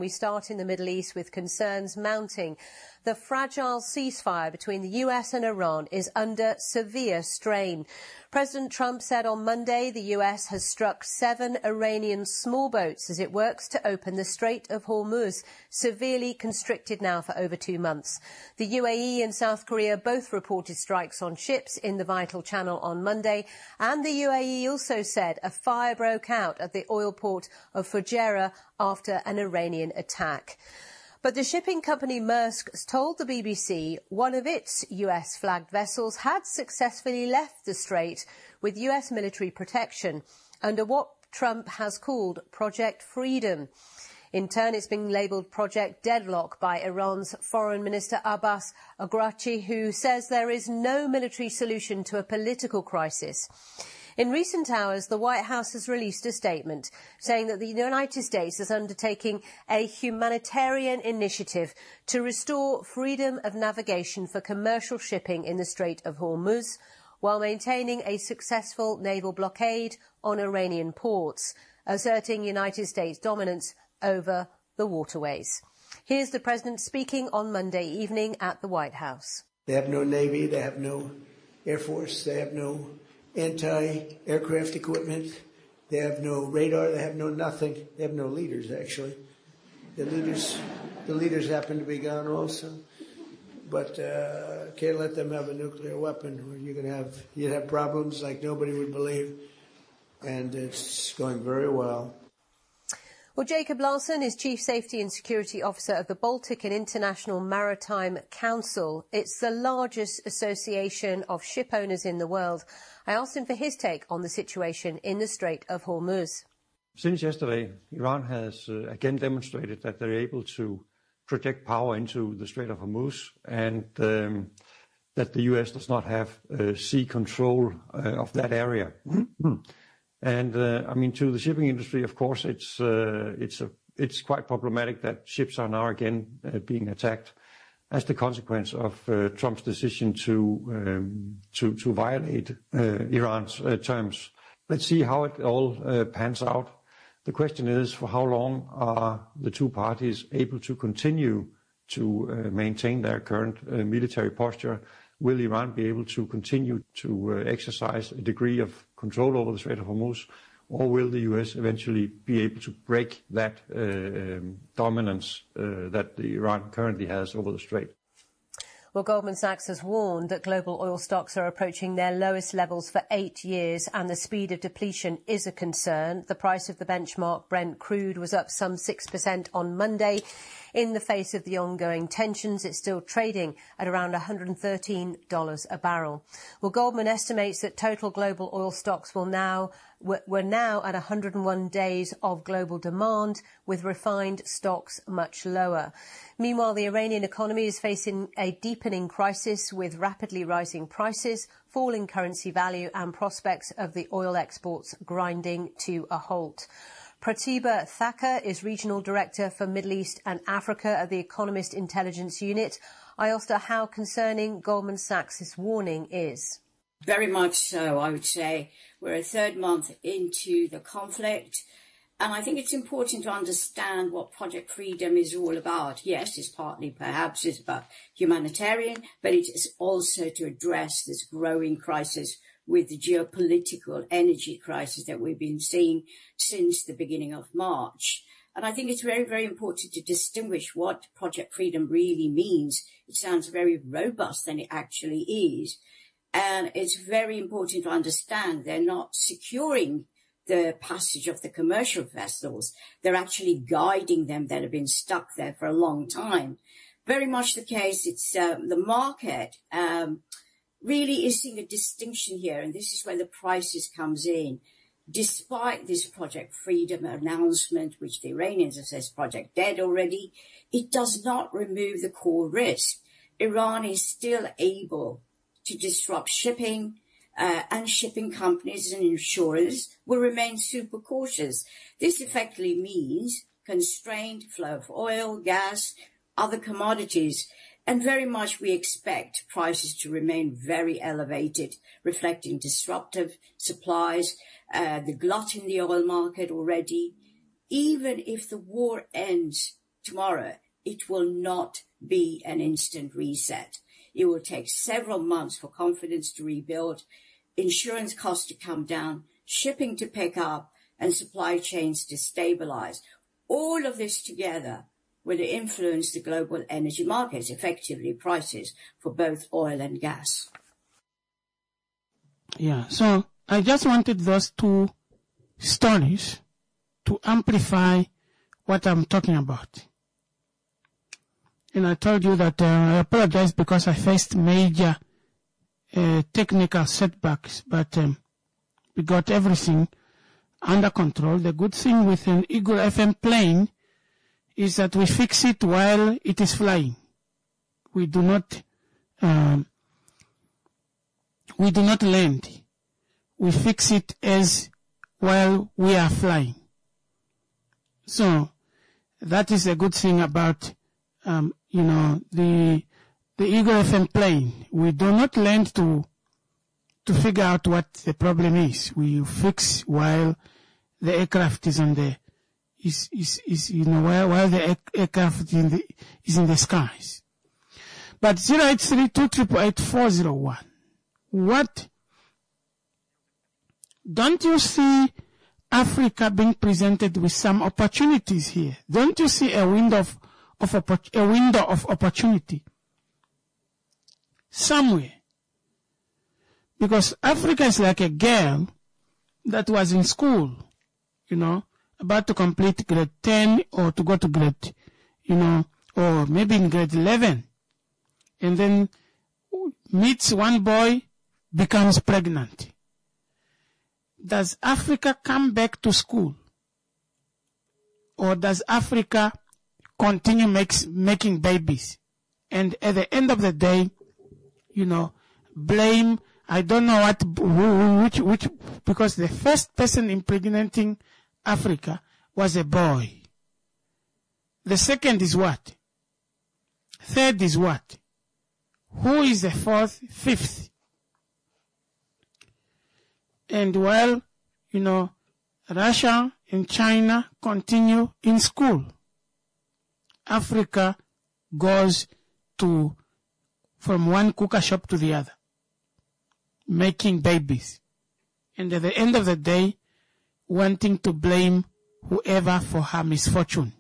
we start in the Middle East with concerns mounting. The fragile ceasefire between the US and Iran is under severe strain. President Trump said on Monday the US has struck 7 Iranian small boats as it works to open the Strait of Hormuz, severely constricted now for over 2 months. The UAE and South Korea both reported strikes on ships in the vital channel on Monday, and the UAE also said a fire broke out at the oil port of Fujairah after an Iranian attack. But the shipping company Maersk told the BBC one of its US-flagged vessels had successfully left the strait with US military protection under what Trump has called Project Freedom. In turn, it's been labelled Project Deadlock by Iran's Foreign Minister Abbas Araghchi, who says there is no military solution to a political crisis. In recent hours, the White House has released a statement saying that the United States is undertaking a humanitarian initiative to restore freedom of navigation for commercial shipping in the Strait of Hormuz, while maintaining a successful naval blockade on Iranian ports, asserting United States dominance over the waterways. Here's the President speaking on Monday evening at the White House. They have no Navy, they have no Air Force, they have no anti-aircraft equipment. They have no radar. They have no nothing. They have no leaders, actually. The leaders happen to be gone also. But can't let them have a nuclear weapon, or you'd have problems like nobody would believe. And it's going very well. Well, Jacob Larson is Chief Safety and Security Officer of the Baltic and International Maritime Council. It's the largest association of ship owners in the world. I asked him for his take on the situation in the Strait of Hormuz. Since yesterday, Iran has again demonstrated that they're able to project power into the Strait of Hormuz, and that the US does not have sea control of that area. And I mean, to the shipping industry, of course, it's quite problematic that ships are now again being attacked as the consequence of Trump's decision to violate Iran's terms. Let's see how it all pans out. The question is, for how long are the two parties able to continue to maintain their current military posture? Will Iran be able to continue to exercise a degree of control over the Strait of Hormuz, or will the US eventually be able to break that dominance that Iran currently has over the Strait? Well, Goldman Sachs has warned that global oil stocks are approaching their lowest levels for 8 years, and the speed of depletion is a concern. The price of the benchmark Brent crude was up some 6% on Monday. In the face of the ongoing tensions, it's still trading at around $113 a barrel. Well, Goldman estimates that total global oil stocks we're now at 101 days of global demand, with refined stocks much lower. Meanwhile, the Iranian economy is facing a deepening crisis with rapidly rising prices, falling currency value and prospects of the oil exports grinding to a halt. Pratibha Thakur is Regional Director for Middle East and Africa at the Economist Intelligence Unit. I asked her how concerning Goldman Sachs' warning is. Very much so, I would say. We're a third month into the conflict, and I think it's important to understand what Project Freedom is all about. Yes, it's partly perhaps it's about humanitarian, but it is also to address this growing crisis with the geopolitical energy crisis that we've been seeing since the beginning of March. And I think it's very, very important to distinguish what Project Freedom really means. It sounds very robust than it actually is. And it's very important to understand they're not securing the passage of the commercial vessels. They're actually guiding them that have been stuck there for a long time. Very much the case. It's the market really is seeing a distinction here, and this is where the prices comes in. Despite this Project Freedom announcement, which the Iranians have said is Project Dead already, it does not remove the core risk. Iran is still able to disrupt shipping, and shipping companies and insurers will remain super cautious. This effectively means constrained flow of oil, gas, other commodities, and very much we expect prices to remain very elevated, reflecting disruptive supplies, the glut in the oil market already. Even if the war ends tomorrow. It will not be an instant reset. It will take several months for confidence to rebuild, insurance costs to come down, shipping to pick up, and supply chains to stabilize. All of this together will influence the global energy markets, effectively prices for both oil and gas. Yeah, so I just wanted those two stories to amplify what I'm talking about. And I told you that I apologize because I faced major technical setbacks, but we got everything under control. The good thing with an Eagle FM plane is that we fix it while it is flying. We do not land. We fix it as while we are flying. So that is a good thing about the Eagle FM plane. We do not land to figure out what the problem is. We fix while the aircraft is on the while the aircraft is in the skies. But 083-288-401. What? Don't you see Africa being presented with some opportunities here? Don't you see a window of opportunity somewhere? Because Africa is like a girl that was in school, about to complete grade 10 or to go to grade, or maybe in grade 11, and then meets one boy, becomes pregnant. Does Africa come back to school? Or does Africa continue making babies? And at the end of the day, blame, I don't know which, because the first person impregnating Africa was a boy. The second is what? Third is what? Who is the fourth, fifth? And while, Russia and China continue in school, Africa goes from one cooker shop to the other, making babies. And at the end of the day, wanting to blame whoever for her misfortune.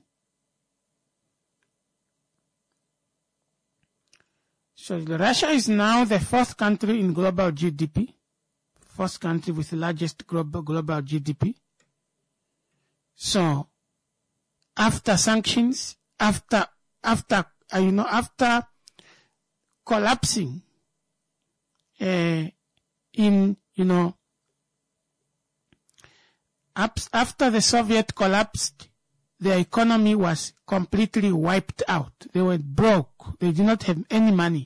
So Russia is now the fourth country in global GDP, first country with the largest global GDP. So after sanctions, after collapsing after the Soviet collapsed, their economy was completely wiped out. They were broke. They did not have any money.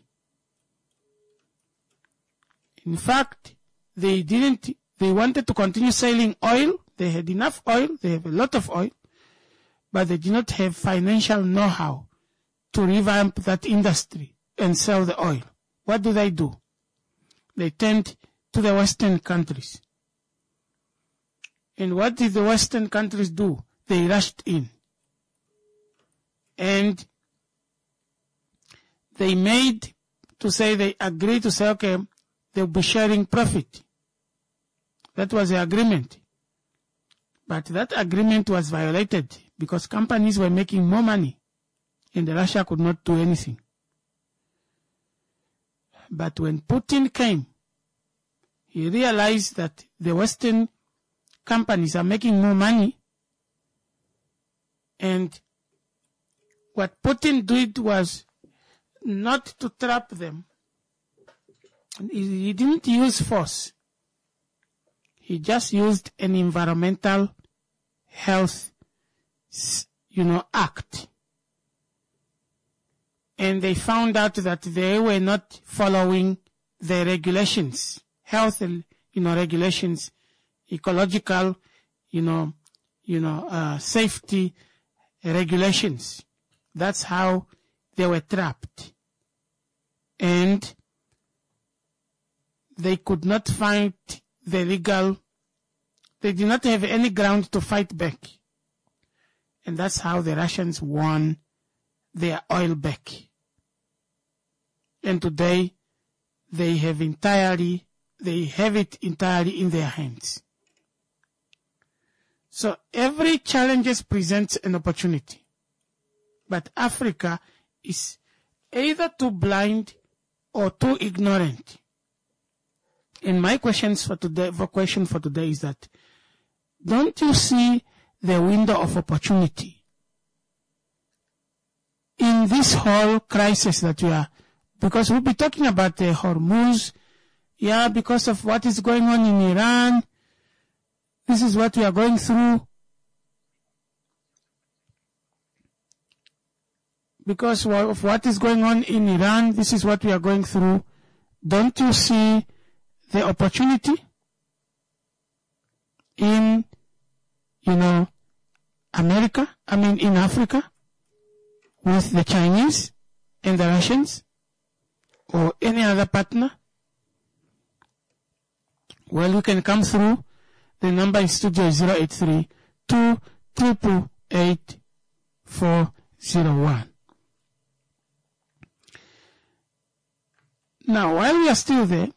In fact, they wanted to continue selling oil. They had enough oil. They have a lot of oil. But they did not have financial know-how to revamp that industry and sell the oil. What do? They turned to the Western countries. And what did the Western countries do? They rushed in. And they agreed to say, okay, they'll be sharing profit. That was the agreement. But that agreement was violated because companies were making more money and Russia could not do anything. But when Putin came, he realized that the Western companies are making more money, and what Putin did was not to trap them. He didn't use force. He just used an environmental health, act. And they found out that they were not following the regulations, health, regulations, ecological, safety regulations. That's how they were trapped. And they could not find they did not have any ground to fight back. And that's how the Russians won their oil back. And today, they have it entirely in their hands. So every challenge presents an opportunity. But Africa is either too blind or too ignorant. And my question for today is that, don't you see the window of opportunity in this whole crisis that we are? Because we'll be talking about the Hormuz, because of what is going on in Iran. This is what we are going through. Because of what is going on in Iran, this is what we are going through. Don't you see the opportunity in, in Africa, with the Chinese and the Russians, or any other partner? Well, you can come through. The number in studio is 083-288-8401. Now, while we are still there,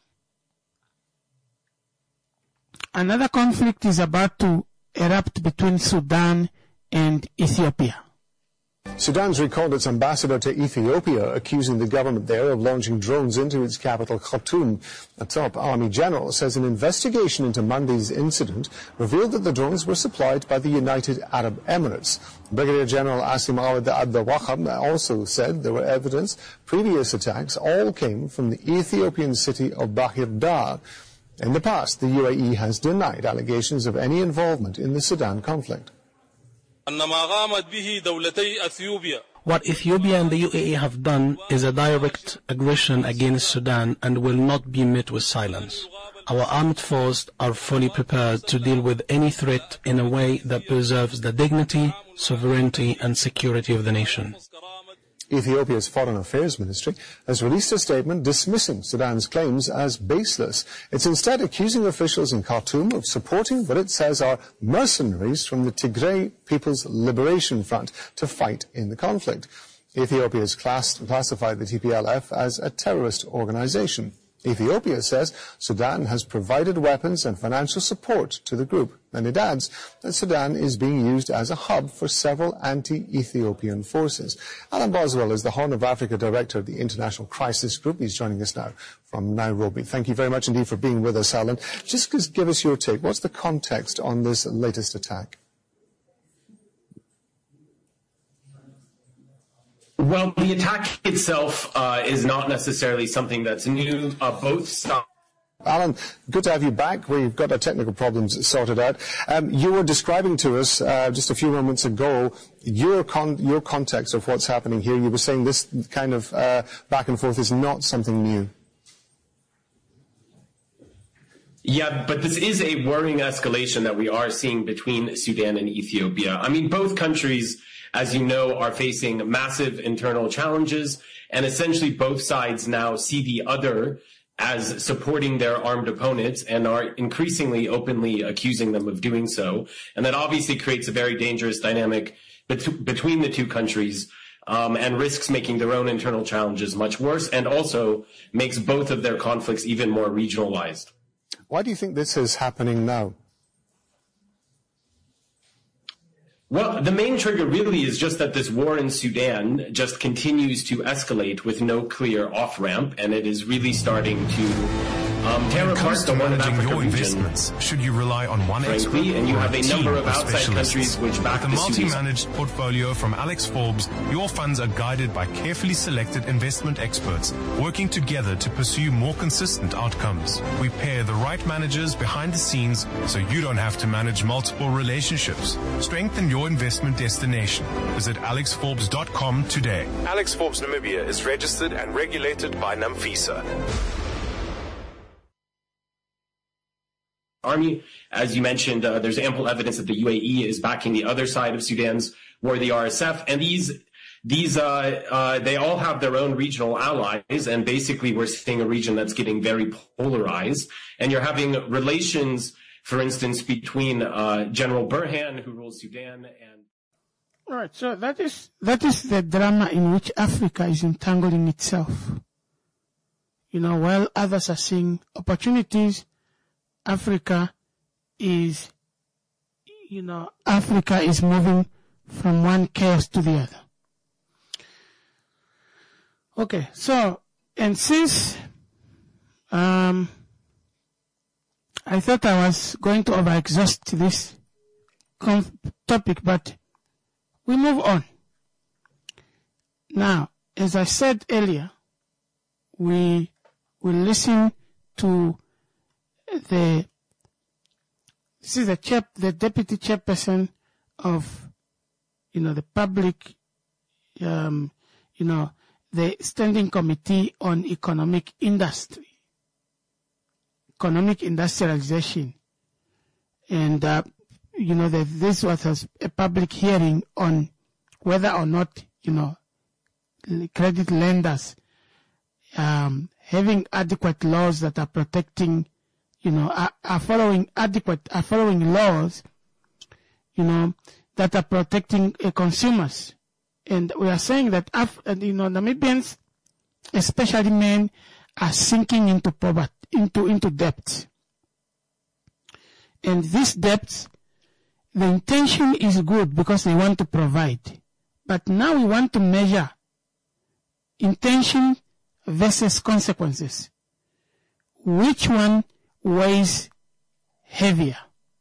another conflict is about to erupt between Sudan and Ethiopia. Sudan's recalled its ambassador to Ethiopia, accusing the government there of launching drones into its capital, Khartoum. A top army general says an investigation into Monday's incident revealed that the drones were supplied by the United Arab Emirates. Brigadier General Asim Awad Abdawahab also said there were evidence previous attacks all came from the Ethiopian city of Bahir Dar. In the past, the UAE has denied allegations of any involvement in the Sudan conflict. What Ethiopia and the UAE have done is a direct aggression against Sudan and will not be met with silence. Our armed forces are fully prepared to deal with any threat in a way that preserves the dignity, sovereignty and security of the nation. Ethiopia's Foreign Affairs Ministry has released a statement dismissing Sudan's claims as baseless. It's instead accusing officials in Khartoum of supporting what it says are mercenaries from the Tigray People's Liberation Front to fight in the conflict. Ethiopia has classified the TPLF as a terrorist organization. Ethiopia says Sudan has provided weapons and financial support to the group, and it adds that Sudan is being used as a hub for several anti-Ethiopian forces. Alan Boswell is the Horn of Africa Director of the International Crisis Group. He's joining us now from Nairobi. Thank you very much indeed for being with us, Alan. Just give us your take. What's the context on this latest attack? Well, the attack itself is not necessarily something that's new. Both sides. Alan, good to have you back. We've got our technical problems sorted out. You were describing to us just a few moments ago your context of what's happening here. You were saying this kind of back and forth is not something new. Yeah, but this is a worrying escalation that we are seeing between Sudan and Ethiopia. I mean, both countries, as you know, are facing massive internal challenges, and essentially both sides now see the other as supporting their armed opponents and are increasingly openly accusing them of doing so. And that obviously creates a very dangerous dynamic between the two countries, and risks making their own internal challenges much worse, and also makes both of their conflicts even more regionalized. Why do you think this is happening now? Well, the main trigger really is just that this war in Sudan just continues to escalate with no clear off-ramp, and it is really starting to tear apart the Horn of Africa your investments, region. should you rely on one expert And you or have a number of outside countries which back With the a Sudanese. multi-managed portfolio from Alex Forbes, your funds are guided by carefully selected investment experts working together to pursue more consistent outcomes. We pair the right managers behind the scenes so you don't have to manage multiple relationships. Strengthen your investment destination. Visit alexforbes.com today. Alex Forbes Namibia is registered and regulated by NAMFISA. Army, as you mentioned, there's ample evidence that the UAE is backing the other side of Sudan's war, the RSF, and they all have their own regional allies, and basically we're seeing a region that's getting very polarized, and you're having relations, for instance, between General Burhan, who rules Sudan, and Right, so that is the drama in which Africa is entangling itself. While others are seeing opportunities, Africa is moving from one chaos to the other. Okay, so, and since I thought I was going to overexhaust this topic, but we move on. Now, as I said earlier, we will listen to the deputy chairperson of, the public, the Standing Committee on Economic Industrialization. And, this was a public hearing on whether or not, credit lenders, having adequate laws that are protecting, are following laws, that are protecting consumers. And we are saying that, Namibians, especially men, are sinking into poverty, into debt. And these debts, the intention is good because they want to provide. But now we want to measure intention versus consequences. Which one weighs heavier?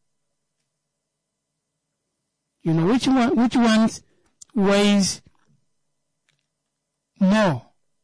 Which one weighs more?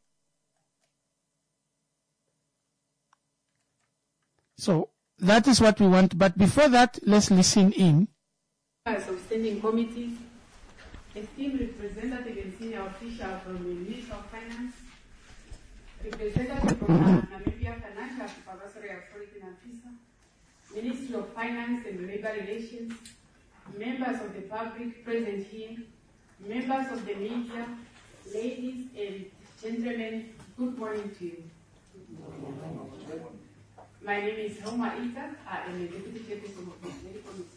So that is what we want. But before that, let's listen in. Of standing committees, esteemed representative and senior official from the Ministry of Finance, representative from Namibia Financial Supervisory Authority NAFISA, Ministry of Finance and Labor Relations, members of the public present here, members of the media, ladies and gentlemen, good morning to you. My name is Roma Ita. I am the Deputy Chairperson of the Committee.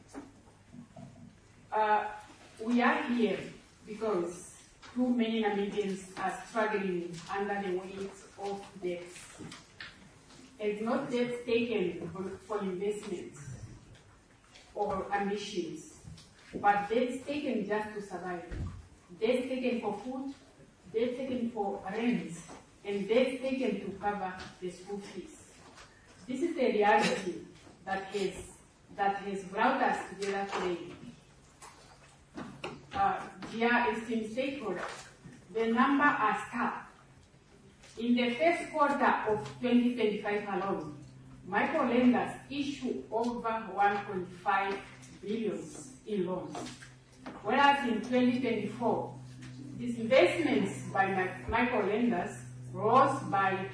We are here because too many Namibians are struggling under the weight of debts. It's not debts taken for investments or ambitions, but debts taken just to survive. Debts taken for food, debts taken for rent, and debts taken to cover the school fees. This is the reality that has brought us together today. Dear esteemed stakeholders, the numbers are stark. In the first quarter of 2025 alone, microlenders issued over 1.5 billion in loans, whereas in 2024, disbursements by microlenders rose by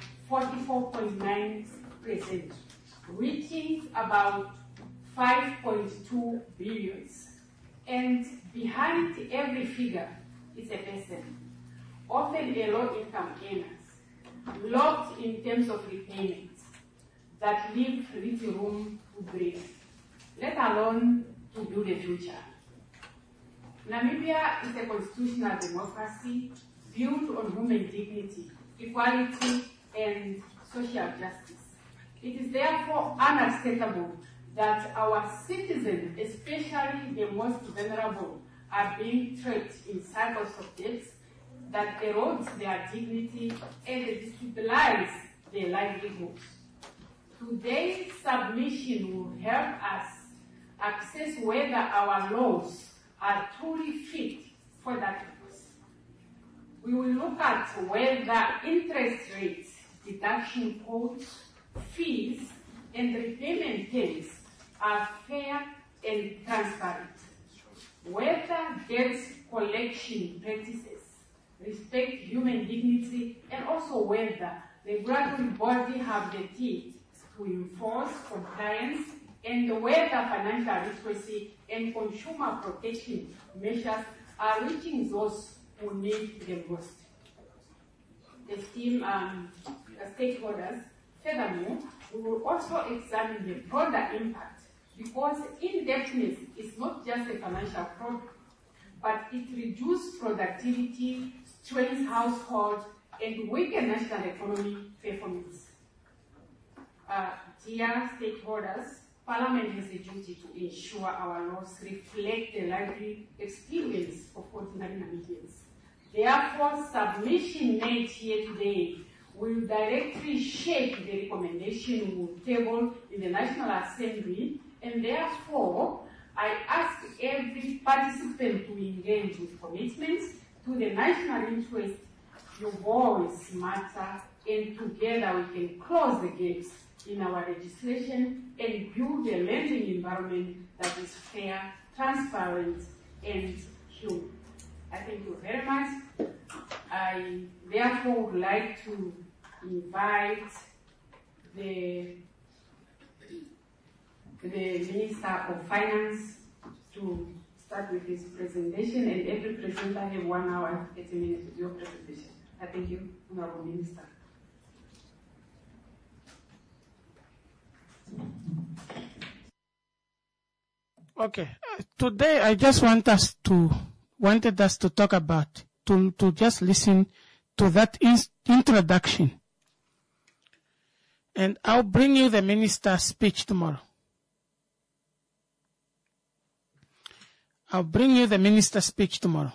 44.9%, reaching about 5.2 billion. And behind every figure is a person, often a low-income earners, locked in terms of repayments that leave little room to breathe, let alone to build a future. Namibia is a constitutional democracy built on human dignity, equality, and social justice. It is therefore unacceptable that our citizens, especially the most vulnerable, are being trapped in cycles of debts that erode their dignity and destabilize their livelihoods. Today's submission will help us assess whether our laws are truly fit for that purpose. We will look at whether interest rates, deduction codes, fees, and repayment terms are fair and transparent, whether debt collection practices respect human dignity, and also whether the regulatory body have the teeth to enforce compliance, and whether financial literacy and consumer protection measures are reaching those who need them most. Esteemed stakeholders, furthermore, we will also examine the broader impact, because indebtedness is not just a financial problem, but it reduces productivity, strains households, and weaken national economy performance. Dear stakeholders, Parliament has a duty to ensure our laws reflect the lively experience of ordinary Namibians. Therefore, submission made here today will directly shape the recommendation we will table in the National Assembly, and therefore, I ask every participant to engage with commitments to the national interest. Your voice matters, and together we can close the gaps in our legislation and build a lending environment that is fair, transparent, and human. I thank you very much. I therefore would like to invite the Minister of Finance to start with his presentation, and every presenter have 1 hour, 30 minutes to do your presentation. I thank you, Honorable Minister. Okay, today I just wanted us to talk about, to just listen to that introduction. And I'll bring you the minister's speech tomorrow. I'll bring you the minister's speech tomorrow.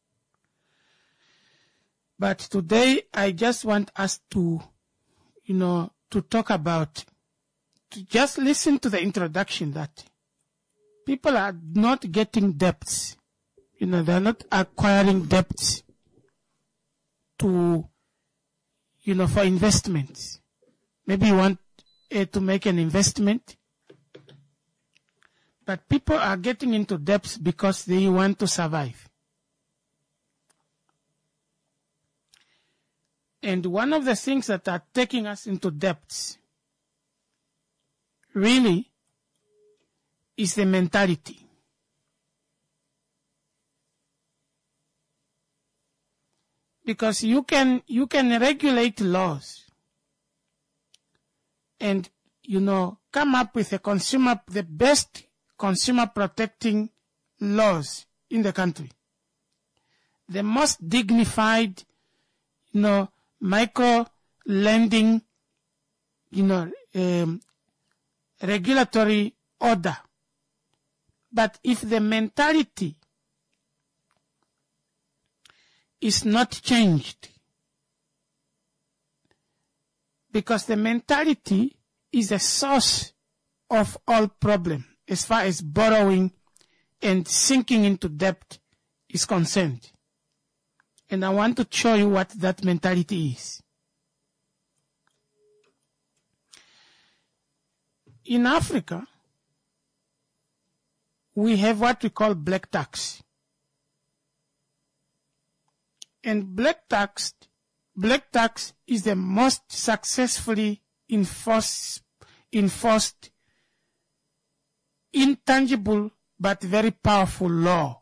But today I just want us to, to talk about, to just listen to the introduction that people are not getting debts. They're not acquiring debts to, for investments. Maybe you want to make an investment, but people are getting into debts because they want to survive. And one of the things that are taking us into debts really is the mentality. Because you can regulate laws and, come up with the best consumer protecting laws in the country. The most dignified, micro lending, regulatory order. But if the mentality is not changed, because the mentality is the source of all problem as far as borrowing and sinking into debt is concerned. And I want to show you what that mentality is. In Africa, we have what we call black tax. And black tax is the most successfully enforced, intangible but very powerful law.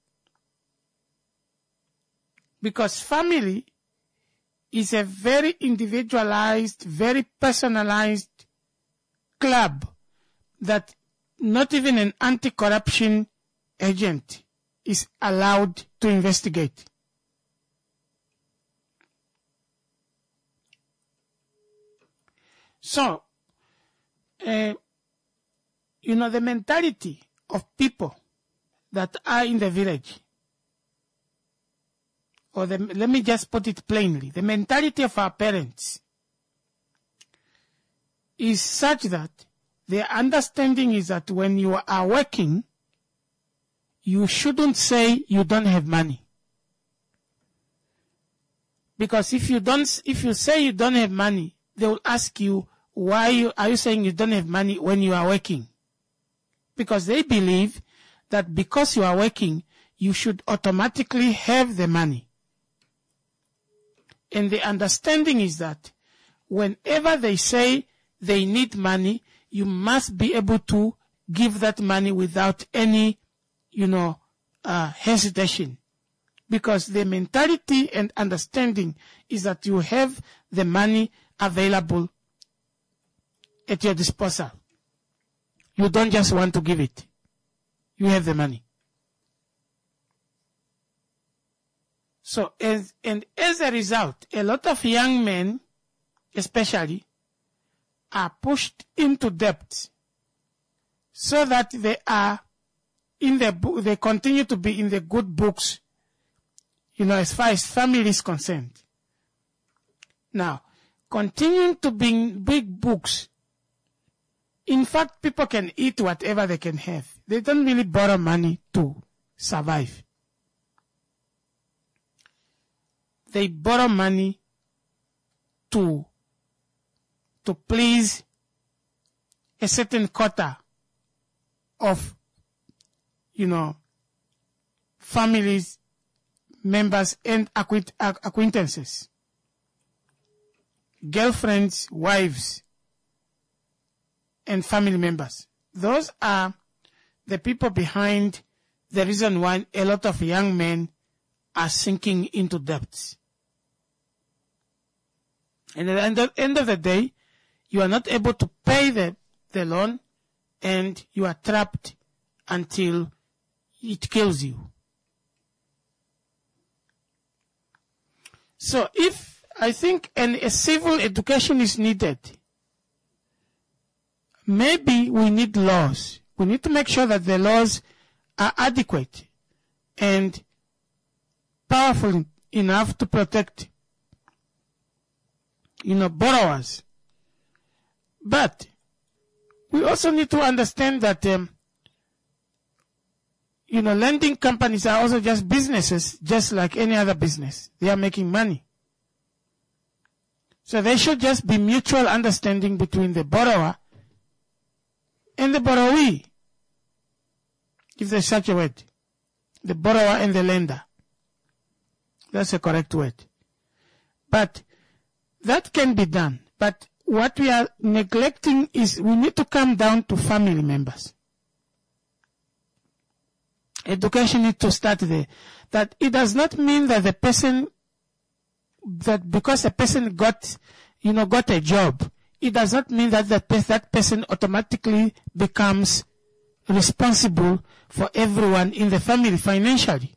Because family is a very individualized, very personalized club that not even an anti-corruption agent is allowed to investigate. So, the mentality of people that are in the village, let me just put it plainly, the mentality of our parents is such that their understanding is that when you are working, you shouldn't say you don't have money. Because if you say you don't have money, they will ask you, why are you saying you don't have money when you are working? Because they believe that because you are working, you should automatically have the money. And the understanding is that whenever they say they need money, you must be able to give that money without any, hesitation. Because the mentality and understanding is that you have the money available at your disposal. You don't just want to give it. You have the money. So, as a result, a lot of young men, especially, are pushed into debt so that they are they continue to be in the good books, as far as family is concerned. Now, continuing to be in big books, in fact, people can eat whatever they can have. They don't really borrow money to survive. They borrow money to please a certain quota of, families, members, and acquaintances, girlfriends, wives, and family members. Those are the people behind the reason why a lot of young men are sinking into debts. And at the end of the day, you are not able to pay the loan, and you are trapped until it kills you. So I think a civil education is needed. Maybe we need laws. We need to make sure that the laws are adequate and powerful enough to protect, borrowers. But we also need to understand that, lending companies are also just businesses, just like any other business. They are making money. So there should just be mutual understanding between the borrower and the borrowee, if there's such a word. The borrower and the lender. That's a correct word. But that can be done. But what we are neglecting is we need to come down to family members. Education needs to start there. That it does not mean that that because a person got a job, it does not mean that that person automatically becomes responsible for everyone in the family financially.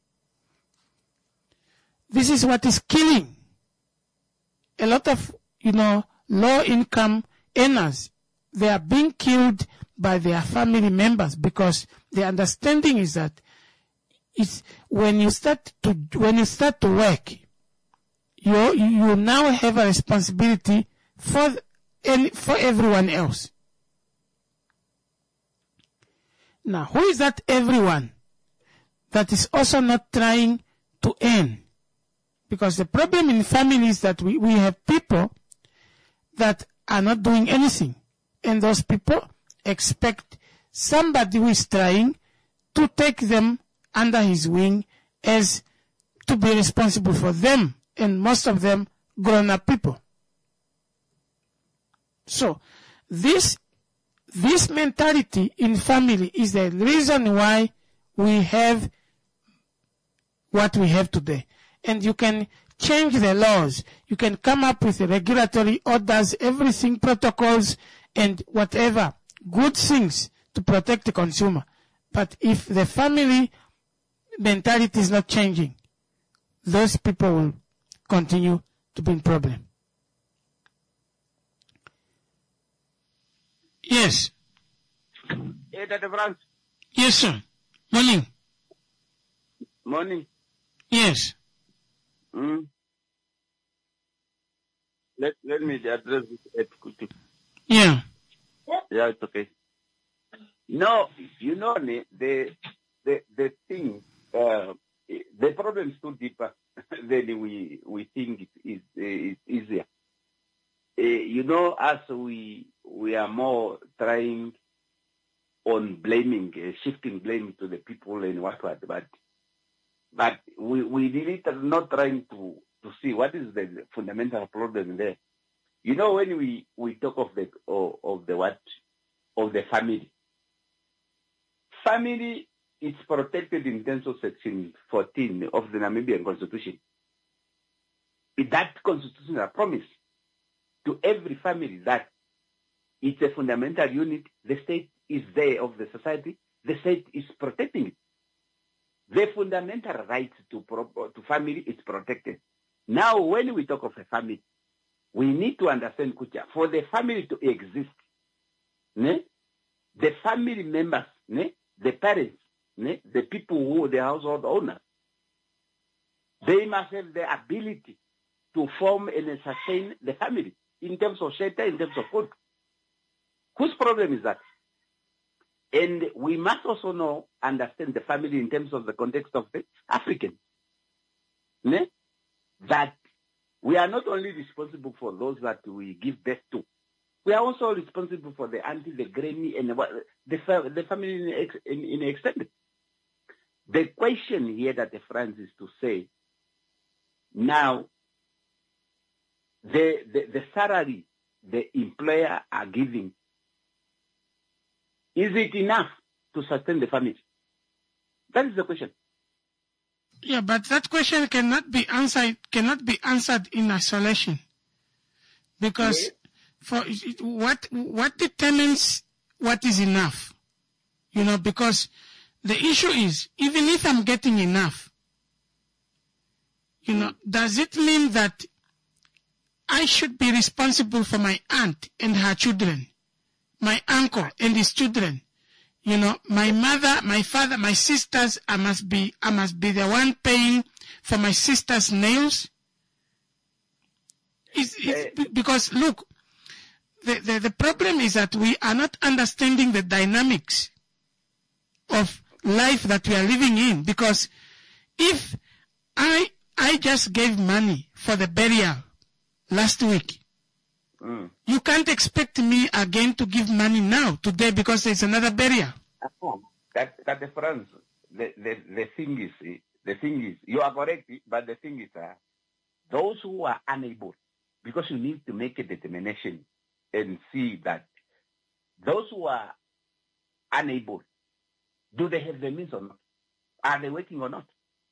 This is what is killing a lot of, low-income earners. They are being killed by their family members because the understanding is that when you start to work, you now have a responsibility for everyone else. Now, who is that everyone that is also not trying to earn? Because the problem in family is that we have people that are not doing anything. And those people expect somebody who is trying to take them under his wing as to be responsible for them. And most of them grown-up people. So, this mentality in family is the reason why we have what we have today. And you can change the laws. You can come up with regulatory orders, everything, protocols, and whatever, good things to protect the consumer. But if the family mentality is not changing, those people will continue to be in problem. Yes. Hey, Dr. Franz. Yes, sir. Morning. Morning. Yes. Let me address it quickly. Yeah. Yeah, it's okay. No, the thing, the problem is too deeper than we think it is easier. As we are more trying on blaming, shifting blame to the people and what, but we really are not trying to see what is the fundamental problem there. When we talk of the family is protected in terms of Section 14 of the Namibian Constitution. That constitutional promise to every family that it's a fundamental unit, the state is there of the society, the state is protecting it. The fundamental right to family is protected. Now, when we talk of a family, we need to understand, Kucha, for the family to exist, the family members, the parents, the people who are the household owners, they must have the ability to form and sustain the family in terms of shelter, in terms of food. Whose problem is that? And we must also understand the family in terms of the context of the African. That we are not only responsible for those that we give birth to, we are also responsible for the auntie, the granny, and the family in extended. The question here that the France is to say, now, the salary the employer are giving, is it enough to sustain the family? That is the question. Yeah, but that question cannot be answered in isolation, because what determines what is enough? Because the issue is, even if I'm getting enough, does it mean that I should be responsible for my aunt and her children, my uncle and his children? My mother, my father, my sisters, I must be the one paying for my sister's nails? Because look, the problem is that we are not understanding the dynamics of life that we are living in. Because if I just gave money for the burial last week, you can't expect me again to give money now, today, because there's another burial. That the France, the thing is, you are correct, but the thing is, those who are unable, because you need to make a determination and see that those who are unable, do they have the means or not? Are they working or not?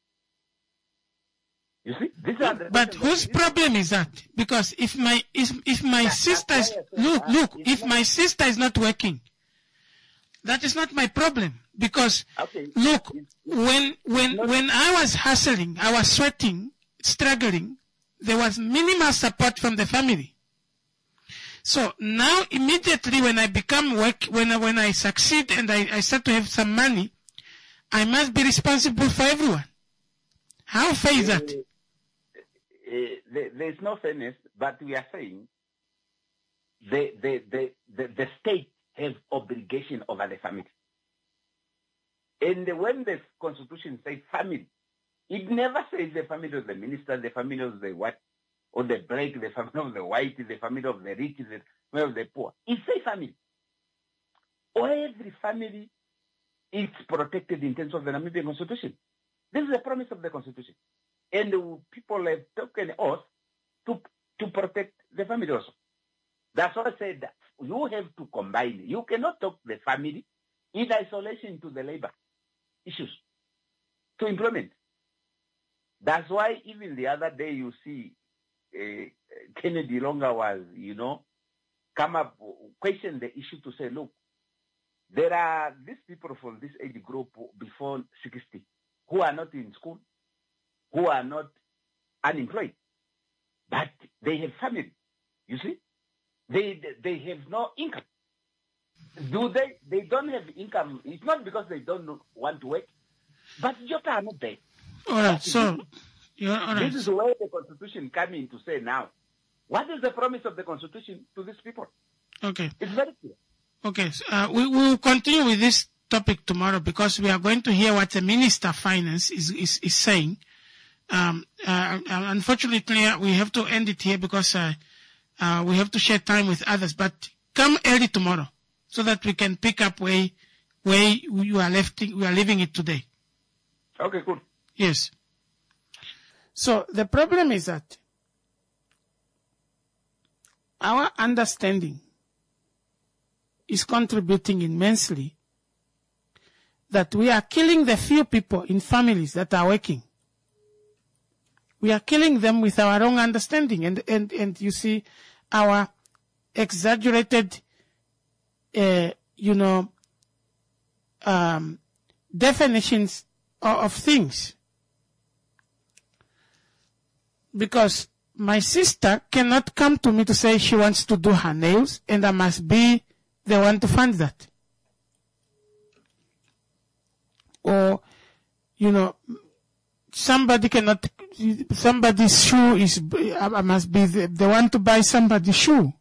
You see, but whose problem is that? Because if my sister's if my sister is not working, that is not my problem. Because look, when I was hustling, I was sweating, struggling, there was minimal support from the family. So now immediately when I become when I succeed and I start to have some money, I must be responsible for everyone. How fair is that? There's no fairness, but we are saying the state has obligation over the family. And when the Constitution says family, it never says the family of the minister, the family of the what, or the black, the family of the white, the family of the rich, the family of the poor. It says family. Every family is protected in terms of the Namibian Constitution. This is the promise of the Constitution. And people have taken oath to protect the family also. That's why I said that you have to combine. You cannot talk the family in isolation to the labor issues, to employment. That's why even the other day you see Kennedy Longa was, come up, question the issue to say, look, there are these people from this age group before 60 who are not in school, who are not unemployed, but they have family. You see, they have no income. Do they? They don't have income. It's not because they don't want to work, but jobs are not there. All right. So, this is where the Constitution comes in to say now, what is the promise of the Constitution to these people? Okay. It's very clear. Okay. So, we will continue with this topic tomorrow because we are going to hear what the Minister of Finance is saying. Unfortunately, we have to end it here because we have to share time with others. But come early tomorrow so that we can pick up where you are leaving it today. Okay, good. Yes. So the problem is that our understanding is contributing immensely that we are killing the few people in families that are working. We are killing them with our wrong understanding. And you see our exaggerated, definitions of things. Because my sister cannot come to me to say she wants to do her nails, and I must be the one to fund that. Or, somebody's shoe is, I must be the one to buy somebody's shoe.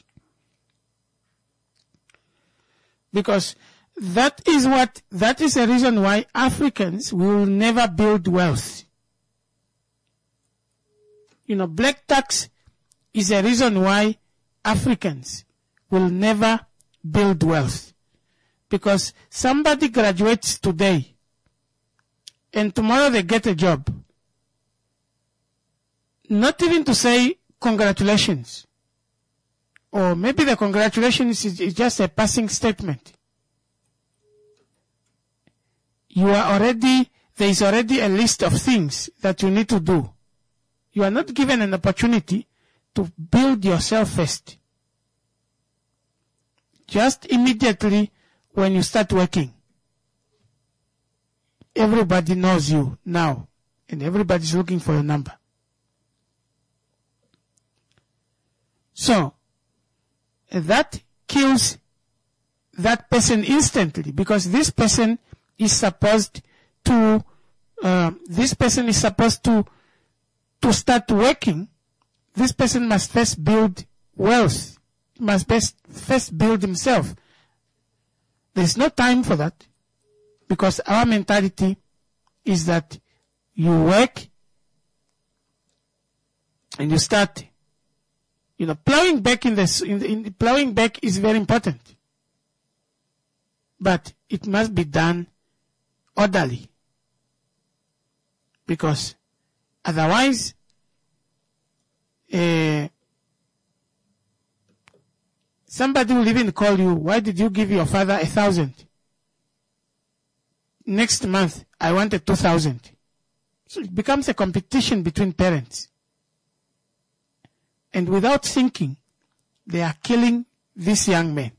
Because that is the reason why Africans will never build wealth. Black tax is a reason why Africans will never build wealth. Because somebody graduates today and tomorrow they get a job. Not even to say congratulations. Or maybe the congratulations is just a passing statement. There is already a list of things that you need to do. You are not given an opportunity to build yourself first. Just immediately when you start working, everybody knows you now, and everybody's looking for your number. So, that kills that person instantly, because this person is supposed to start working. This person must first build wealth, must first build himself. There's no time for that, because our mentality is that you work and you start, plowing back plowing back is very important, but it must be done orderly, because otherwise, somebody will even call you, why did you give your father 1,000? Next month, I wanted 2,000. So it becomes a competition between parents. And without thinking, they are killing this young man.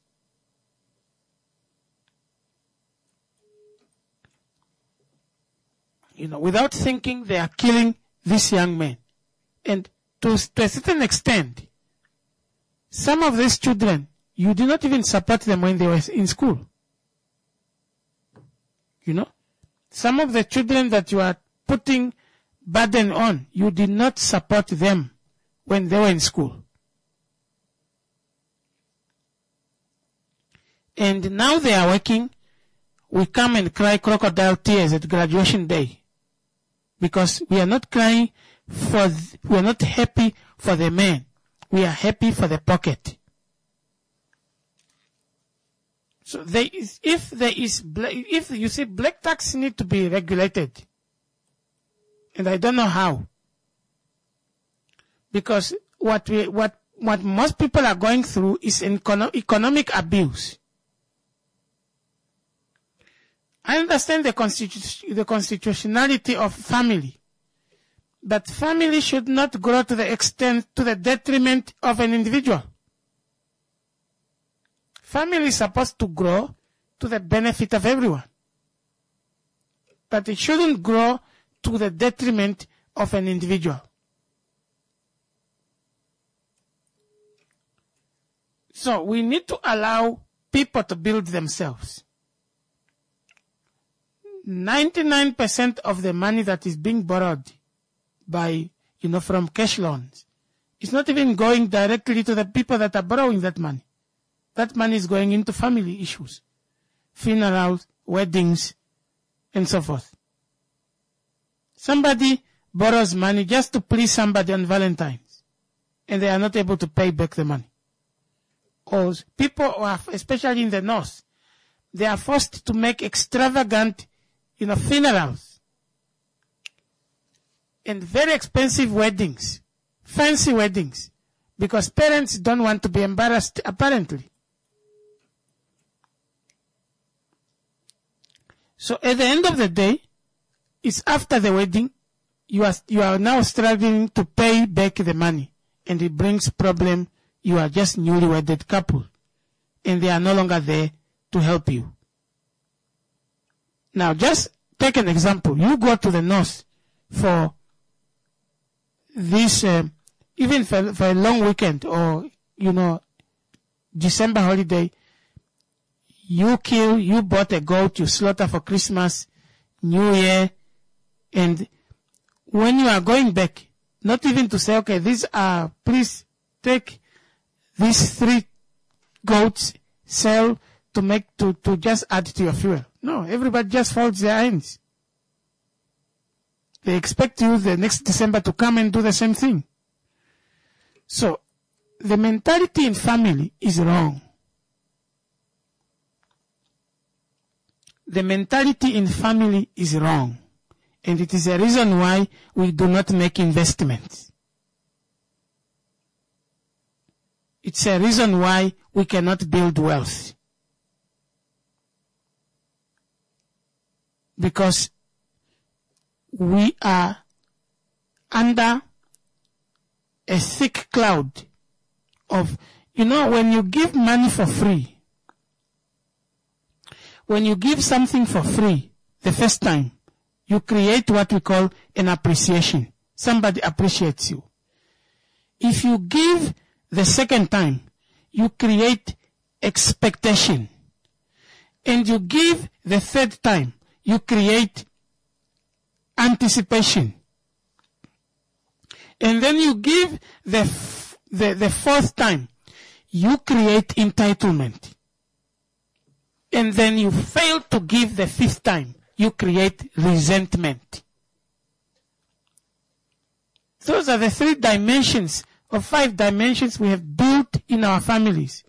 Without thinking, they are killing this young man. And to a certain extent, some of these children, you did not even support them when they were in school. Some of the children that you are putting burden on, you did not support them when they were in school. And now they are working, we come and cry crocodile tears at graduation day. Because we are not crying we are not happy for the man. We are happy for the pocket. So if you see, black tax need to be regulated. And I don't know how. Because what most people are going through is economic abuse. I understand the constitutionality of family. But family should not grow to the detriment of an individual. Family is supposed to grow to the benefit of everyone. But it shouldn't grow to the detriment of an individual. So we need to allow people to build themselves. 99% of the money that is being borrowed from cash loans, it's not even going directly to the people that are borrowing that money. That money is going into family issues, funerals, weddings, and so forth. Somebody borrows money just to please somebody on Valentine's, and they are not able to pay back the money. Or people who are, especially in the north, they are forced to make extravagant, funerals and very expensive weddings, fancy weddings, because parents don't want to be embarrassed, apparently. So at the end of the day, it's after the wedding, you are now struggling to pay back the money, and it brings problem. You are just newly wedded couple, and they are no longer there to help you. Now, just take an example. You go to the north for this, even for a long weekend or, December holiday, you bought a goat, you slaughter for Christmas, New Year, and when you are going back, not even to say, okay, please take these 3 goats, sell to just add to your fuel. No, everybody just folds their hands. They expect you the next December to come and do the same thing. So, the mentality in family is wrong. The mentality in family is wrong. And it is a reason why we do not make investments. It's a reason why we cannot build wealth. Because we are under a thick cloud of, when you give money for free, when you give something for free the first time, you create what we call an appreciation. Somebody appreciates you. If you give the second time, you create expectation. And you give the third time, you create anticipation. And then you give the fourth time, you create entitlement. And then you fail to give the fifth time, you create resentment. Those are the 3 dimensions or 5 dimensions we have built in our families.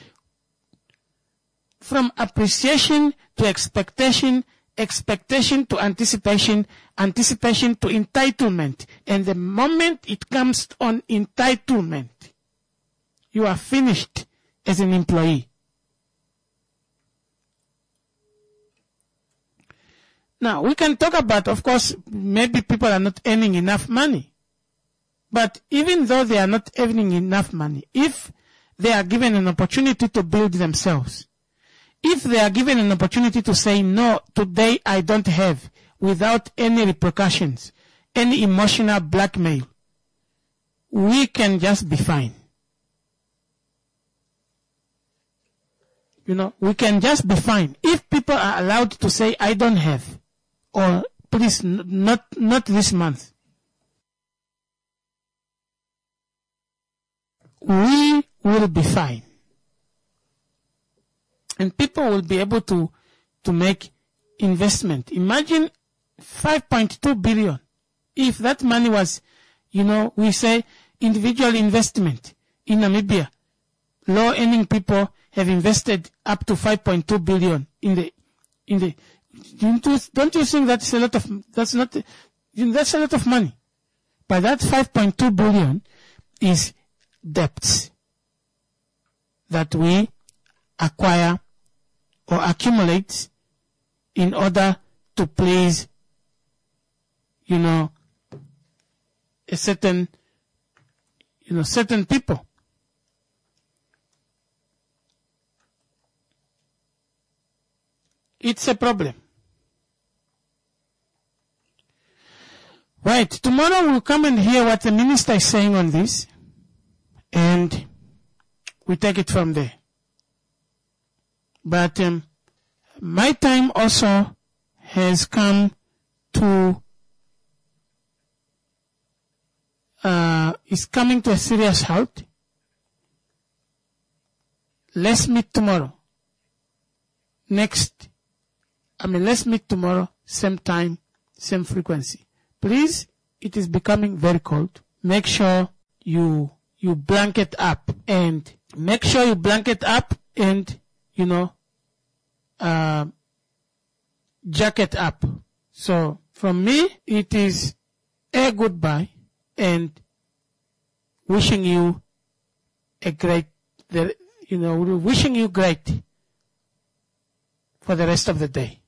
From appreciation to expectation, expectation to anticipation, anticipation to entitlement. And the moment it comes on entitlement, you are finished as an employee. Now, we can talk about, of course, maybe people are not earning enough money. But even though they are not earning enough money, if they are given an opportunity to build themselves, if they are given an opportunity to say, no, today I don't have, without any repercussions, any emotional blackmail, we can just be fine. We can just be fine. If people are allowed to say, I don't have, or please, not this month, we will be fine. And people will be able to make investment. Imagine 5.2 billion. If that money was, we say individual investment in Namibia, low earning people have invested up to 5.2 billion in the, don't you think that's a lot of money? But that 5.2 billion is debts that we acquire or accumulate in order to please, a certain people. It's a problem. Right. Tomorrow we'll come and hear what the minister is saying on this, and we take it from there. But my time also has come to is coming to a serious halt. Let's meet tomorrow. Let's meet tomorrow, same time, same frequency. Please, it is becoming very cold. Make sure you blanket up and jacket up. So from me, it is a goodbye and wishing you wishing you great for the rest of the day.